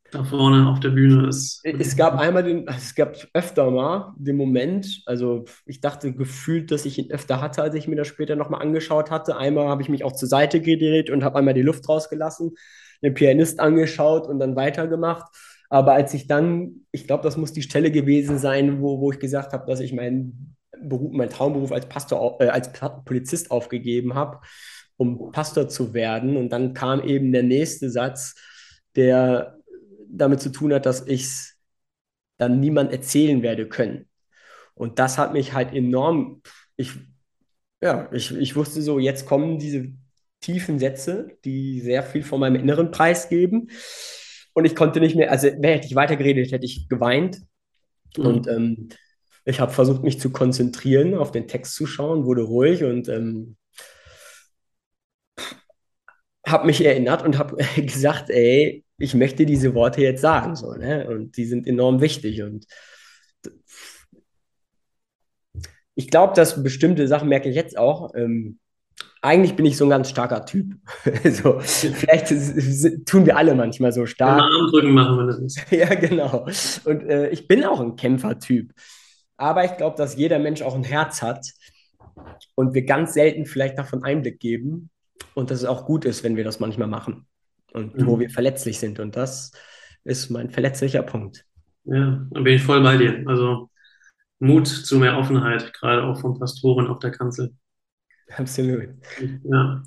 da vorne auf der Bühne ist. Es gab einmal den, es gab öfter mal den Moment, also ich dachte gefühlt, dass ich ihn öfter hatte, als ich mir das später nochmal angeschaut hatte. Einmal habe ich mich auch zur Seite gedreht und habe einmal die Luft rausgelassen, den Pianist angeschaut und dann weitergemacht. Aber als ich dann, ich glaube, das muss die Stelle gewesen sein, wo, wo ich gesagt habe, dass ich meinen Beruf, meinen Traumberuf als Pastor, au- äh, als Pa- Polizist aufgegeben habe, um Pastor zu werden. Und dann kam eben der nächste Satz, der damit zu tun hat, dass ich es dann niemand erzählen werde können. Und das hat mich halt enorm, ich, ja, ich, ich wusste so, jetzt kommen diese tiefen Sätze, die sehr viel von meinem Inneren preisgeben. Und ich konnte nicht mehr, also hätte ich weitergeredet, hätte ich geweint. Und Mhm. ähm, ich habe versucht, mich zu konzentrieren, auf den Text zu schauen, wurde ruhig und ähm, habe mich erinnert und habe gesagt, ey, ich möchte diese Worte jetzt sagen, so, ne? Und die sind enorm wichtig. Und ich glaube, dass bestimmte Sachen merke ich jetzt auch. Ähm, eigentlich bin ich so ein ganz starker Typ. So, vielleicht s- s- tun wir alle manchmal so Kann stark. man Armdrücken machen, wenn das ist. Ja, genau. Und äh, ich bin auch ein Kämpfertyp. Aber ich glaube, dass jeder Mensch auch ein Herz hat und wir ganz selten vielleicht davon Einblick geben. Und dass es auch gut ist, wenn wir das manchmal machen. Und wo wir Mhm. verletzlich sind. Und das ist mein verletzlicher Punkt. Ja, da bin ich voll bei dir. Also Mut zu mehr Offenheit, gerade auch von Pastoren auf der Kanzel. Absolut. Ja.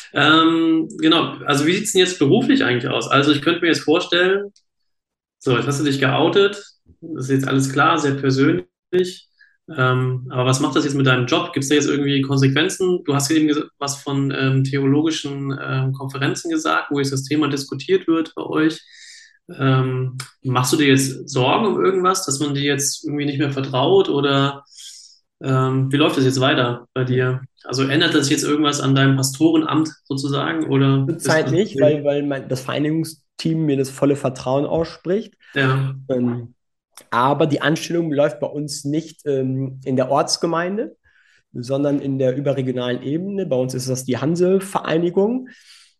Ähm, genau, also wie sieht es denn jetzt beruflich eigentlich aus? Also ich könnte mir jetzt vorstellen, so, jetzt hast du dich geoutet, das ist jetzt alles klar, sehr persönlich. Ähm, aber was macht das jetzt mit deinem Job? Gibt es da jetzt irgendwie Konsequenzen? Du hast ja eben gesa- was von ähm, theologischen ähm, Konferenzen gesagt, wo jetzt das Thema diskutiert wird bei euch. Ähm, machst du dir jetzt Sorgen um irgendwas, dass man dir jetzt irgendwie nicht mehr vertraut oder ähm, wie läuft das jetzt weiter bei dir? Also ändert das jetzt irgendwas an deinem Pastorenamt sozusagen oder ist Zurzeit das nicht, weil, weil mein, das Vereinigungsteam mir das volle Vertrauen ausspricht. ja. Ähm, aber die Anstellung läuft bei uns nicht ähm, in der Ortsgemeinde, sondern in der überregionalen Ebene. Bei uns ist das die Hanse-Vereinigung.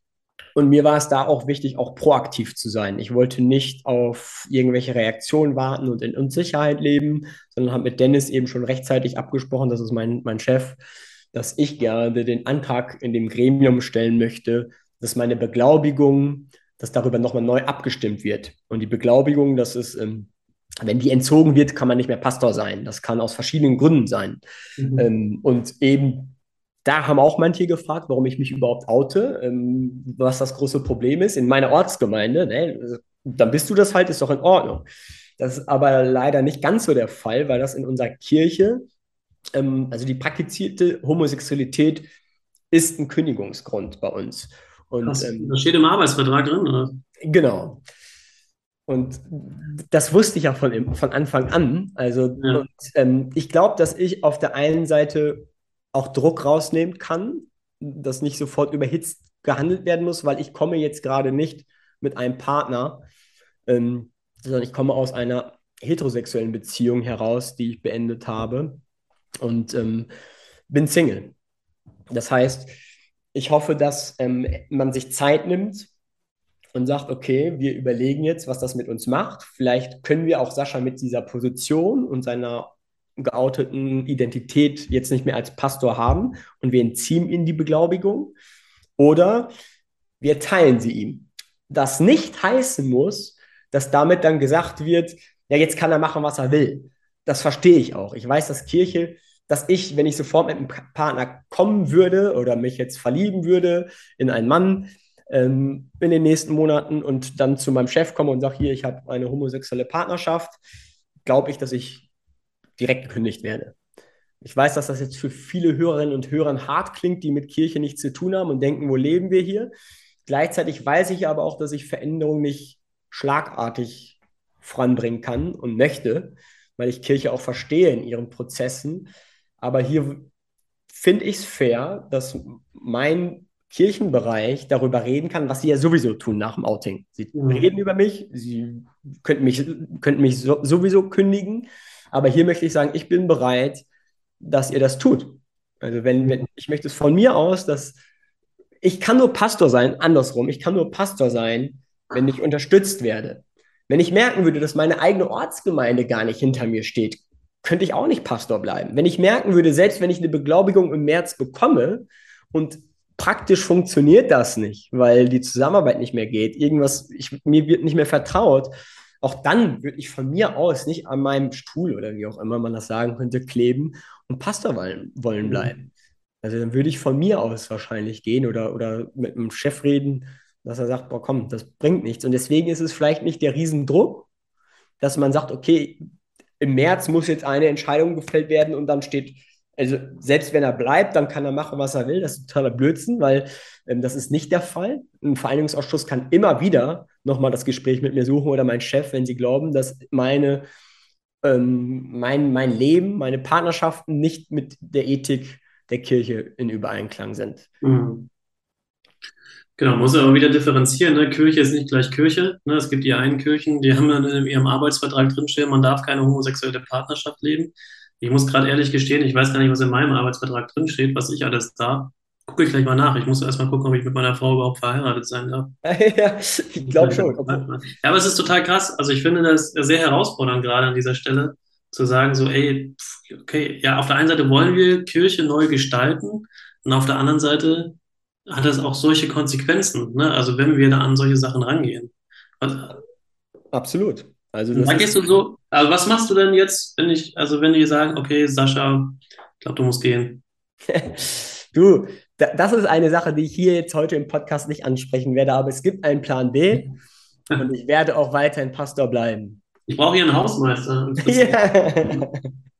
Und mir war es da auch wichtig, auch proaktiv zu sein. Ich wollte nicht auf irgendwelche Reaktionen warten und in Unsicherheit leben, sondern habe mit Dennis eben schon rechtzeitig abgesprochen, das ist mein, mein Chef, dass ich gerne den Antrag in dem Gremium stellen möchte, dass meine Beglaubigung, dass darüber nochmal neu abgestimmt wird. Und die Beglaubigung, das ist, ähm, wenn die entzogen wird, kann man nicht mehr Pastor sein. Das kann aus verschiedenen Gründen sein. Mhm. Ähm, und eben da haben auch manche gefragt, warum ich mich überhaupt oute, ähm, was das große Problem ist. In meiner Ortsgemeinde, ne, dann bist du das halt, ist doch in Ordnung. Das ist aber leider nicht ganz so der Fall, weil das in unserer Kirche, ähm, also die praktizierte Homosexualität ist ein Kündigungsgrund bei uns. Und Krass. ähm, Das steht im Arbeitsvertrag drin, oder? genau. Und das wusste ich ja von, von Anfang an. Also, Ja. und ähm, ich glaube, dass ich auf der einen Seite auch Druck rausnehmen kann, dass nicht sofort überhitzt gehandelt werden muss, weil ich komme jetzt gerade nicht mit einem Partner, ähm, sondern ich komme aus einer heterosexuellen Beziehung heraus, die ich beendet habe und ähm, bin Single. Das heißt, ich hoffe, dass ähm, man sich Zeit nimmt und sagt, okay, wir überlegen jetzt, was das mit uns macht. Vielleicht können wir auch Sascha mit dieser Position und seiner geouteten Identität jetzt nicht mehr als Pastor haben und wir entziehen ihm die Beglaubigung oder wir teilen sie ihm. Das nicht heißen muss, dass damit dann gesagt wird, ja, jetzt kann er machen, was er will. Das verstehe ich auch. Ich weiß, dass Kirche, dass ich, wenn ich sofort mit einem Partner kommen würde oder mich jetzt verlieben würde in einen Mann, ähm, in den nächsten Monaten und dann zu meinem Chef komme und sage, hier, ich habe eine homosexuelle Partnerschaft, glaube ich, dass ich direkt gekündigt werde. Ich weiß, dass das jetzt für viele Hörerinnen und Hörer hart klingt, die mit Kirche nichts zu tun haben und denken, wo leben wir hier? Gleichzeitig weiß ich aber auch, dass ich Veränderungen nicht schlagartig voranbringen kann und möchte, weil ich Kirche auch verstehe in ihren Prozessen. Aber hier finde ich es fair, dass mein Kirchenbereich darüber reden kann, was sie ja sowieso tun nach dem Outing. Sie reden Mhm. über mich, sie könnten mich, könnten mich so, sowieso kündigen, aber hier möchte ich sagen, ich bin bereit, dass ihr das tut. Also wenn, wenn ich möchte es von mir aus, dass ich kann nur Pastor sein, andersrum, ich kann nur Pastor sein, wenn ich unterstützt werde. Wenn ich merken würde, dass meine eigene Ortsgemeinde gar nicht hinter mir steht, könnte ich auch nicht Pastor bleiben. Wenn ich merken würde, selbst wenn ich eine Beglaubigung im März bekomme und praktisch funktioniert das nicht, weil die Zusammenarbeit nicht mehr geht, irgendwas, ich, mir wird nicht mehr vertraut, auch dann würde ich von mir aus nicht an meinem Stuhl oder wie auch immer man das sagen könnte, kleben und Pastor wollen, wollen bleiben. Also dann würde ich von mir aus wahrscheinlich gehen oder, oder mit einem Chef reden, dass er sagt, boah, komm, das bringt nichts. Und deswegen ist es vielleicht nicht der Riesendruck, dass man sagt, okay, im März muss jetzt eine Entscheidung gefällt werden und dann steht, also selbst wenn er bleibt, dann kann er machen, was er will. Das ist totaler Blödsinn, weil ähm, das ist nicht der Fall. Ein Vereinigungsausschuss kann immer wieder nochmal das Gespräch mit mir suchen oder mein Chef, wenn sie glauben, dass meine, ähm, mein, mein Leben, meine Partnerschaften nicht mit der Ethik der Kirche in Übereinklang sind. Mhm. Genau, muss aber wieder differenzieren. Ne? Kirche ist nicht gleich Kirche. Ne? Es gibt die einen Kirchen, die haben dann in ihrem Arbeitsvertrag drinstehen, man darf keine homosexuelle Partnerschaft leben. Ich muss gerade ehrlich gestehen, ich weiß gar nicht, was in meinem Arbeitsvertrag drinsteht, was ich alles darf. Gucke ich gleich mal nach. Ich muss erst mal gucken, ob ich mit meiner Frau überhaupt verheiratet sein darf. Ja, ich glaube schon. Ja, aber es ist total krass. Also ich finde das sehr herausfordernd gerade an dieser Stelle, zu sagen so, ey, okay, ja, auf der einen Seite wollen wir Kirche neu gestalten und auf der anderen Seite hat das auch solche Konsequenzen, ne? Also wenn wir da an solche Sachen rangehen. Was, Absolut. Also da das gehst ist du so, also was machst du denn jetzt, wenn ich, also wenn die sagen, okay, Sascha, ich glaube, du musst gehen. du, da, das ist eine Sache, die ich hier jetzt heute im Podcast nicht ansprechen werde, aber es gibt einen Plan B und ich werde auch weiterhin Pastor bleiben. Ich brauche hier einen Hausmeister. Ja.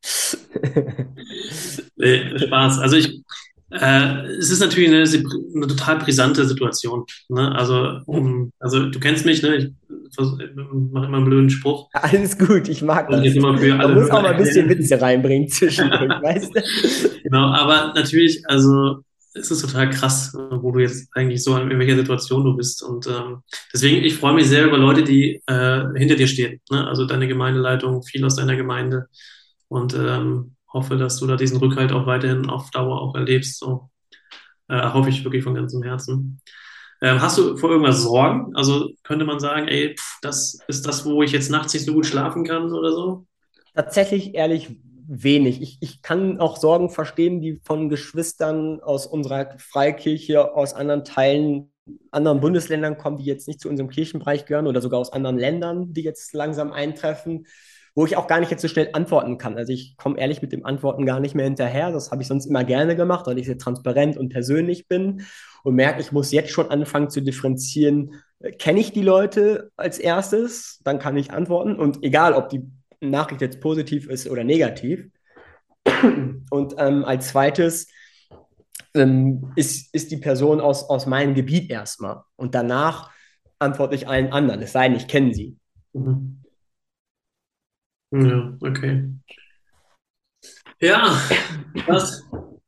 Nee, Spaß. Also ich, äh, es ist natürlich eine, eine total brisante Situation. Ne? Also, um, also du kennst mich, ne? Ich mache immer einen blöden Spruch. Alles gut, ich mag Und das. jetzt immer für alle Man muss auch Hörer mal ein bisschen erklären. Witze reinbringen zwischendurch, weißt du? Genau, aber natürlich, also es ist total krass, wo du jetzt eigentlich so in welcher Situation du bist. Und ähm, deswegen, ich freue mich sehr über Leute, die äh, hinter dir stehen. Ne? Also deine Gemeindeleitung, viel aus deiner Gemeinde. Und ähm, hoffe, dass du da diesen Rückhalt auch weiterhin auf Dauer auch erlebst. So äh, hoffe ich wirklich von ganzem Herzen. Ähm, hast du vor irgendwas Sorgen? Also könnte man sagen, ey, pff, das ist das, wo ich jetzt nachts nicht so gut schlafen kann oder so? Tatsächlich ehrlich wenig. Ich, ich kann auch Sorgen verstehen, die von Geschwistern aus unserer Freikirche, aus anderen Teilen, anderen Bundesländern kommen, die jetzt nicht zu unserem Kirchenbereich gehören oder sogar aus anderen Ländern, die jetzt langsam eintreffen, wo ich auch gar nicht jetzt so schnell antworten kann. Also ich komme ehrlich mit dem Antworten gar nicht mehr hinterher. Das habe ich sonst immer gerne gemacht, weil ich sehr transparent und persönlich bin und merke, ich muss jetzt schon anfangen zu differenzieren. Kenne ich die Leute als erstes, dann kann ich antworten und egal, ob die Nachricht jetzt positiv ist oder negativ. Und ähm, als zweites ähm, ist, ist die Person aus, aus meinem Gebiet erstmal. Und danach antworte ich allen anderen, es sei denn, ich kenne sie. Mhm. Ja, okay. Ja, was?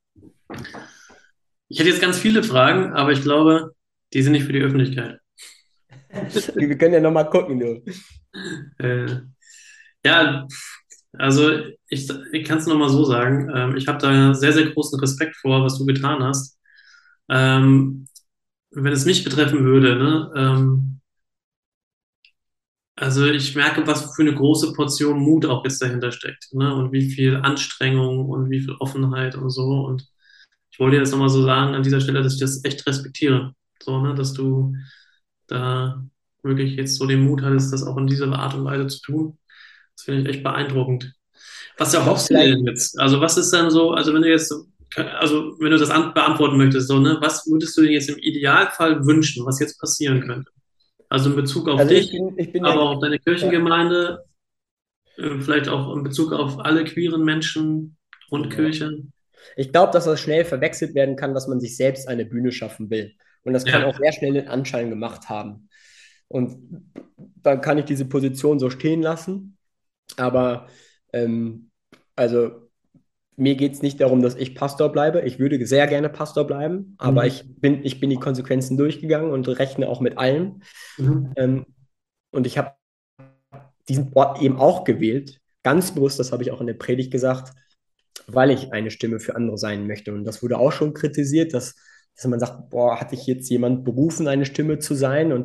Ich hätte jetzt ganz viele Fragen, aber ich glaube, die sind nicht für die Öffentlichkeit. Wir können ja nochmal gucken, du. Äh, ja, also ich, ich kann es nochmal so sagen. Ähm, ich habe da sehr, sehr großen Respekt vor, was du getan hast. Ähm, wenn es mich betreffen würde, ne, ähm, also ich merke, was für eine große Portion Mut auch jetzt dahinter steckt, ne, und wie viel Anstrengung und wie viel Offenheit und so. Und ich wollte jetzt nochmal so sagen an dieser Stelle, dass ich das echt respektiere. So, ne, dass du da wirklich jetzt so den Mut hattest, das auch in dieser Art und Weise zu tun. Das finde ich echt beeindruckend. Was Ich glaube, erhoffst du dir vielleicht, denn jetzt? Also was ist dann so, also wenn du jetzt, so- also wenn du das an, beantworten möchtest, so, ne, was würdest du dir jetzt im Idealfall wünschen, was jetzt passieren könnte? Also in Bezug auf also ich dich, bin, ich bin ja, aber auch auf deine ja, Kirchengemeinde, äh, vielleicht auch in Bezug auf alle queeren Menschen und genau. Kirche. Ich glaube, dass das schnell verwechselt werden kann, dass man sich selbst eine Bühne schaffen will. Und das kann Ja. auch sehr schnell den Anschein gemacht haben. Und dann kann ich diese Position so stehen lassen. Aber ähm, also mir geht es nicht darum, dass ich Pastor bleibe. Ich würde sehr gerne Pastor bleiben, aber Mhm. ich bin, ich bin die Konsequenzen durchgegangen und rechne auch mit allem. Mhm. Ähm, und ich habe diesen Ort eben auch gewählt, ganz bewusst, das habe ich auch in der Predigt gesagt, weil ich eine Stimme für andere sein möchte. Und das wurde auch schon kritisiert, dass, dass man sagt, boah, hat dich jetzt jemand berufen, eine Stimme zu sein? Und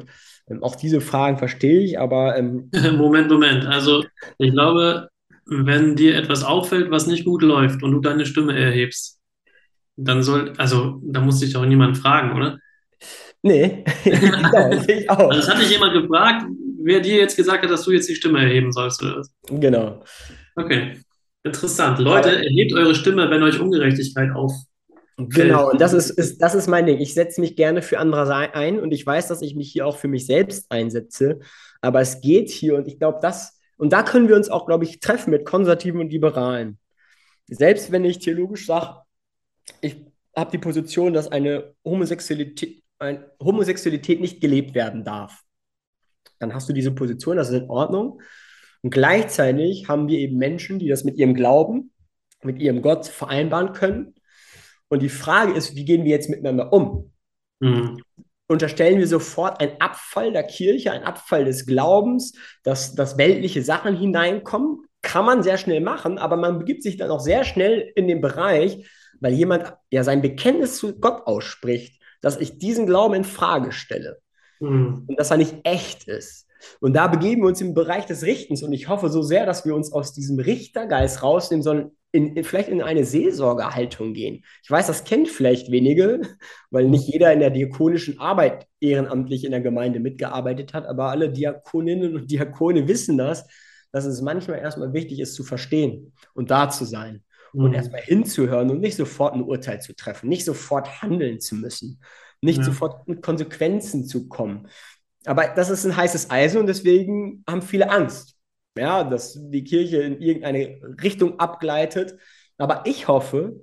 Ähm, auch diese Fragen verstehe ich, aber ähm, Moment, Moment. Also, ich glaube, wenn dir etwas auffällt, was nicht gut läuft und du deine Stimme erhebst, dann soll, also, da muss dich doch niemand fragen, oder? nee, genau, sehe ich Also, auch. es hat dich jemand gefragt, wer dir jetzt gesagt hat, dass du jetzt die Stimme erheben sollst, oder was? Genau. Okay. Interessant. Leute, Aber erhebt eure Stimme, wenn euch Ungerechtigkeit auffällt. genau, und das ist, ist, das ist mein Ding. Ich setze mich gerne für andere sei- ein und ich weiß, dass ich mich hier auch für mich selbst einsetze. Aber es geht hier und ich glaube, das, und da können wir uns auch, glaube ich, treffen mit Konservativen und Liberalen. Selbst wenn ich theologisch sage, ich habe die Position, dass eine Homosexualität, ein, Homosexualität nicht gelebt werden darf, dann hast du diese Position, das ist in Ordnung. Und gleichzeitig haben wir eben Menschen, die das mit ihrem Glauben, mit ihrem Gott vereinbaren können. Und die Frage ist, wie gehen wir jetzt miteinander um? Hm. Unterstellen wir sofort einen Abfall der Kirche, einen Abfall des Glaubens, dass, dass weltliche Sachen hineinkommen? Kann man sehr schnell machen, aber man begibt sich dann auch sehr schnell in den Bereich, weil jemand ja sein Bekenntnis zu Gott ausspricht, dass ich diesen Glauben in Frage stelle Hm. und dass er nicht echt ist. Und da begeben wir uns im Bereich des Richtens und ich hoffe so sehr, dass wir uns aus diesem Richtergeist rausnehmen, sondern in, in, vielleicht in eine Seelsorgehaltung gehen. Ich weiß, das kennt vielleicht wenige, weil nicht jeder in der diakonischen Arbeit ehrenamtlich in der Gemeinde mitgearbeitet hat, aber alle Diakoninnen und Diakone wissen das, dass es manchmal erstmal wichtig ist zu verstehen und da zu sein und Hm. erstmal hinzuhören und nicht sofort ein Urteil zu treffen, nicht sofort handeln zu müssen, nicht Ja. sofort mit Konsequenzen zu kommen. Aber das ist ein heißes Eisen und deswegen haben viele Angst, ja, dass die Kirche in irgendeine Richtung abgleitet. Aber ich hoffe,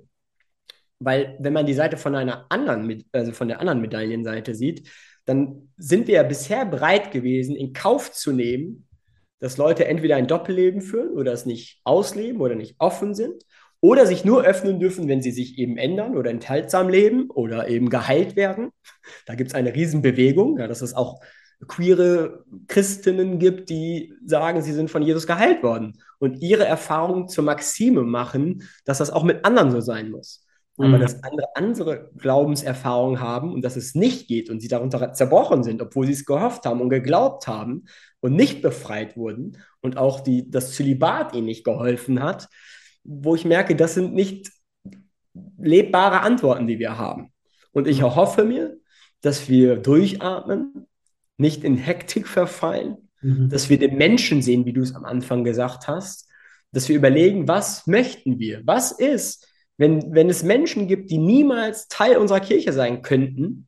weil wenn man die Seite von einer anderen, also von der anderen Medaillenseite sieht, dann sind wir ja bisher bereit gewesen, in Kauf zu nehmen, dass Leute entweder ein Doppelleben führen oder es nicht ausleben oder nicht offen sind oder sich nur öffnen dürfen, wenn sie sich eben ändern oder enthaltsam leben oder eben geheilt werden. Da gibt es eine Riesenbewegung, ja, dass es auch queere Christinnen gibt, die sagen, sie sind von Jesus geheilt worden und ihre Erfahrungen zur Maxime machen, dass das auch mit anderen so sein muss. Aber Hm. dass andere andere Glaubenserfahrungen haben und dass es nicht geht und sie darunter zerbrochen sind, obwohl sie es gehofft haben und geglaubt haben und nicht befreit wurden und auch die, das Zölibat ihnen nicht geholfen hat, wo ich merke, das sind nicht lebbare Antworten, die wir haben. Und ich erhoffe mir, dass wir durchatmen, nicht in Hektik verfallen, Mhm. dass wir den Menschen sehen, wie du es am Anfang gesagt hast, dass wir überlegen, was möchten wir? Was ist, wenn, wenn es Menschen gibt, die niemals Teil unserer Kirche sein könnten,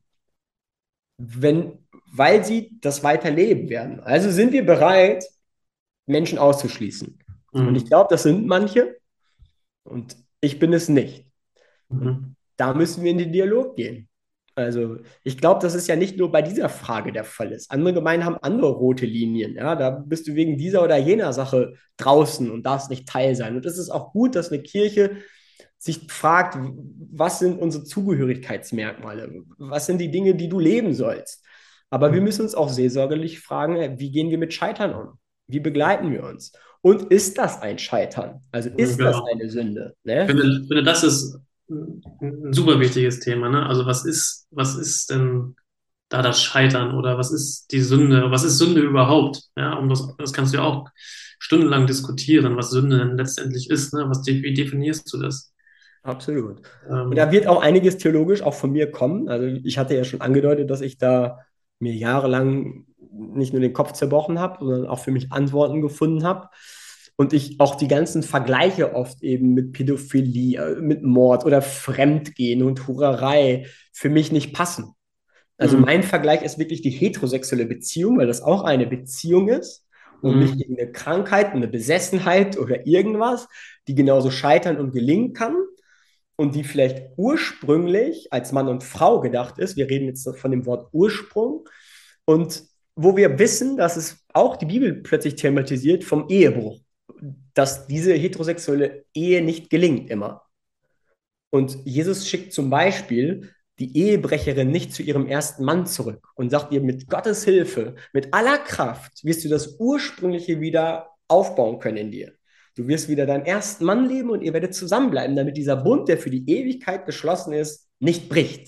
wenn, weil sie das weiterleben werden? Also sind wir bereit, Menschen auszuschließen. Und ich Mhm. glaube, das sind manche und ich bin es nicht. Und Mhm. da müssen wir in den Dialog gehen. Also ich glaube, das ist ja nicht nur bei dieser Frage der Fall ist. Andere Gemeinden haben andere rote Linien. Ja, da bist du wegen dieser oder jener Sache draußen und darfst nicht Teil sein. Und es ist auch gut, dass eine Kirche sich fragt, was sind unsere Zugehörigkeitsmerkmale? Was sind die Dinge, die du leben sollst? Aber wir müssen uns auch seelsorgerlich fragen, wie gehen wir mit Scheitern um? Wie begleiten wir uns? Und ist das ein Scheitern? Also ist das Genau. eine Sünde? Ich Ne? finde, ich finde, das ist ein ein super wichtiges Thema, ne? Also was ist, was ist denn da das Scheitern oder was ist die Sünde? Was ist Sünde überhaupt? Ja, um das, das kannst du ja auch stundenlang diskutieren, was Sünde denn letztendlich ist, ne? Was, wie definierst du das? Absolut. Und da Ähm, wird auch einiges theologisch auch von mir kommen. Also ich hatte ja schon angedeutet, dass ich da mir jahrelang nicht nur den Kopf zerbrochen habe, sondern auch für mich Antworten gefunden habe. Und ich auch die ganzen Vergleiche oft eben mit Pädophilie, äh, mit Mord oder Fremdgehen und Hurerei für mich nicht passen. Also mm, mein Vergleich ist wirklich die heterosexuelle Beziehung, weil das auch eine Beziehung ist und nicht mm, irgendeine Krankheit, eine Besessenheit oder irgendwas, die genauso scheitern und gelingen kann und die vielleicht ursprünglich als Mann und Frau gedacht ist. Wir reden jetzt von dem Wort Ursprung und wo wir wissen, dass es auch die Bibel plötzlich thematisiert vom Ehebruch, dass diese heterosexuelle Ehe nicht gelingt immer. Und Jesus schickt zum Beispiel die Ehebrecherin nicht zu ihrem ersten Mann zurück und sagt ihr, mit Gottes Hilfe, mit aller Kraft wirst du das Ursprüngliche wieder aufbauen können in dir. Du wirst wieder deinen ersten Mann leben und ihr werdet zusammenbleiben, damit dieser Bund, der für die Ewigkeit geschlossen ist, nicht bricht.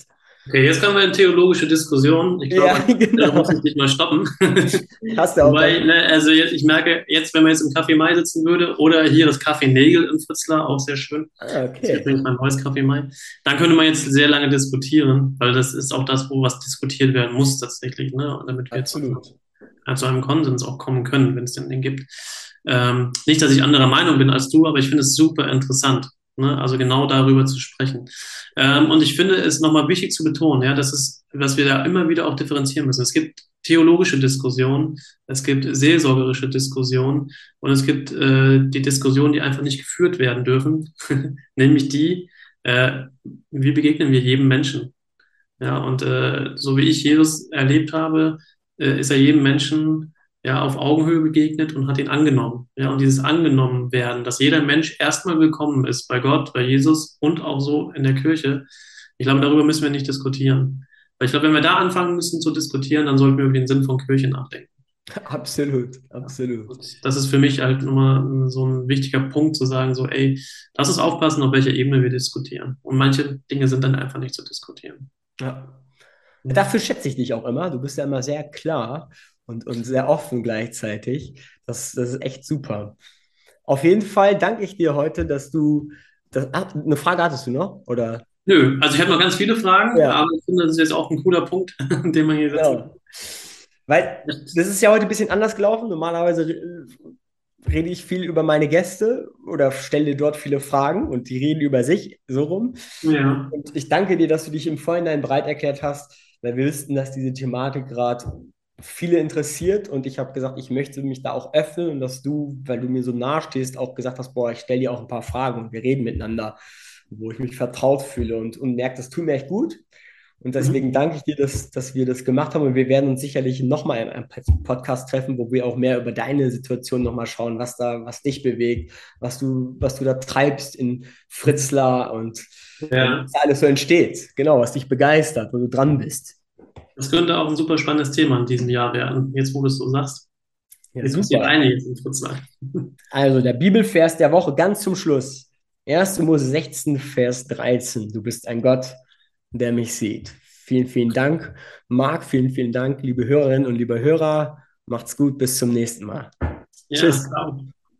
Okay, jetzt kommen wir in theologische Diskussionen. Ich glaube, Ja, genau. da muss ich dich mal stoppen. Hast du auch Weil, ne, also jetzt, ich merke, jetzt, wenn man jetzt im Café Mai sitzen würde, oder hier das Café Nägel in Fritzlar, auch sehr schön. Ah, Das ist okay. übrigens mein neues Café Mai. Dann könnte man jetzt sehr lange diskutieren, weil das ist auch das, wo was diskutiert werden muss tatsächlich, ne? Und damit wir zu, Absolut. zu einem Konsens auch kommen können, wenn es denn den gibt. Ähm, nicht, dass ich anderer Meinung bin als du, aber ich finde es super interessant, ne? Also genau darüber zu sprechen. Ähm, und ich finde es nochmal wichtig zu betonen, ja, dass es, dass wir da immer wieder auch differenzieren müssen. Es gibt theologische Diskussionen, es gibt seelsorgerische Diskussionen und es gibt äh, die Diskussionen, die einfach nicht geführt werden dürfen, nämlich die, äh, wie begegnen wir jedem Menschen? Ja, und äh, so wie ich Jesus erlebt habe, äh, ist er jedem Menschen ja auf Augenhöhe begegnet und hat ihn angenommen. Ja, und dieses angenommen werden, dass jeder Mensch erstmal willkommen ist bei Gott, bei Jesus und auch so in der Kirche. Ich glaube, darüber müssen wir nicht diskutieren. Weil ich glaube, wenn wir da anfangen müssen zu diskutieren, dann sollten wir über den Sinn von Kirche nachdenken. Absolut, absolut. Und das ist für mich halt nochmal so ein wichtiger Punkt zu sagen, so, ey, lass uns aufpassen, auf welcher Ebene wir diskutieren. Und manche Dinge sind dann einfach nicht zu diskutieren. Ja. Dafür schätze ich dich auch immer. Du bist ja immer sehr klar und, und sehr offen gleichzeitig. Das, das ist echt super. Auf jeden Fall danke ich dir heute, dass du. Das, ach, eine Frage hattest du noch? Oder? Nö, also ich habe noch ganz viele Fragen, Ja, aber ich finde, das ist jetzt auch ein cooler Punkt, den man hier setzen genau. Weil das ist ja heute ein bisschen anders gelaufen. Normalerweise re- rede ich viel über meine Gäste oder stelle dort viele Fragen und die reden über sich, so rum. kann. Ja, Und ich danke dir, dass du dich im Vorhinein bereit erklärt hast, weil wir wussten, dass diese Thematik gerade viele interessiert und ich habe gesagt, ich möchte mich da auch öffnen und dass du, weil du mir so nahe stehst, auch gesagt hast, boah, ich stelle dir auch ein paar Fragen und wir reden miteinander, wo ich mich vertraut fühle und, und merke, das tut mir echt gut. Und deswegen mhm. danke ich dir, dass, dass wir das gemacht haben und wir werden uns sicherlich nochmal in einem Podcast treffen, wo wir auch mehr über deine Situation nochmal schauen, was da, was dich bewegt, was du, was du da treibst in Fritzlar und ähm, Ja, was da alles so entsteht. Genau, was dich begeistert, wo du dran bist. das könnte auch ein super spannendes Thema in diesem Jahr werden, jetzt wo du es so sagst. Ja, Hier passiert super. einiges in Fritzlar. Also der Bibelvers der Woche ganz zum Schluss. erster. Mose sechzehn, Vers dreizehn. Du bist ein Gott, der mich sieht. Vielen, vielen Dank, Marc. Vielen, vielen Dank, liebe Hörerinnen und liebe Hörer. Macht's gut, bis zum nächsten Mal. Ja, Tschüss. klar.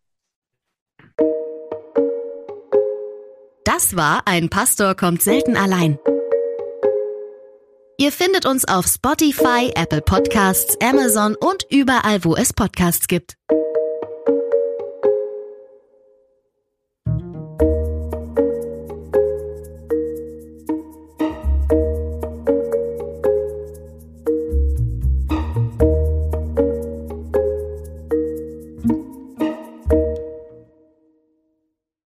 Das war Ein Pastor kommt selten allein. Ihr findet uns auf Spotify, Apple Podcasts, Amazon und überall, wo es Podcasts gibt.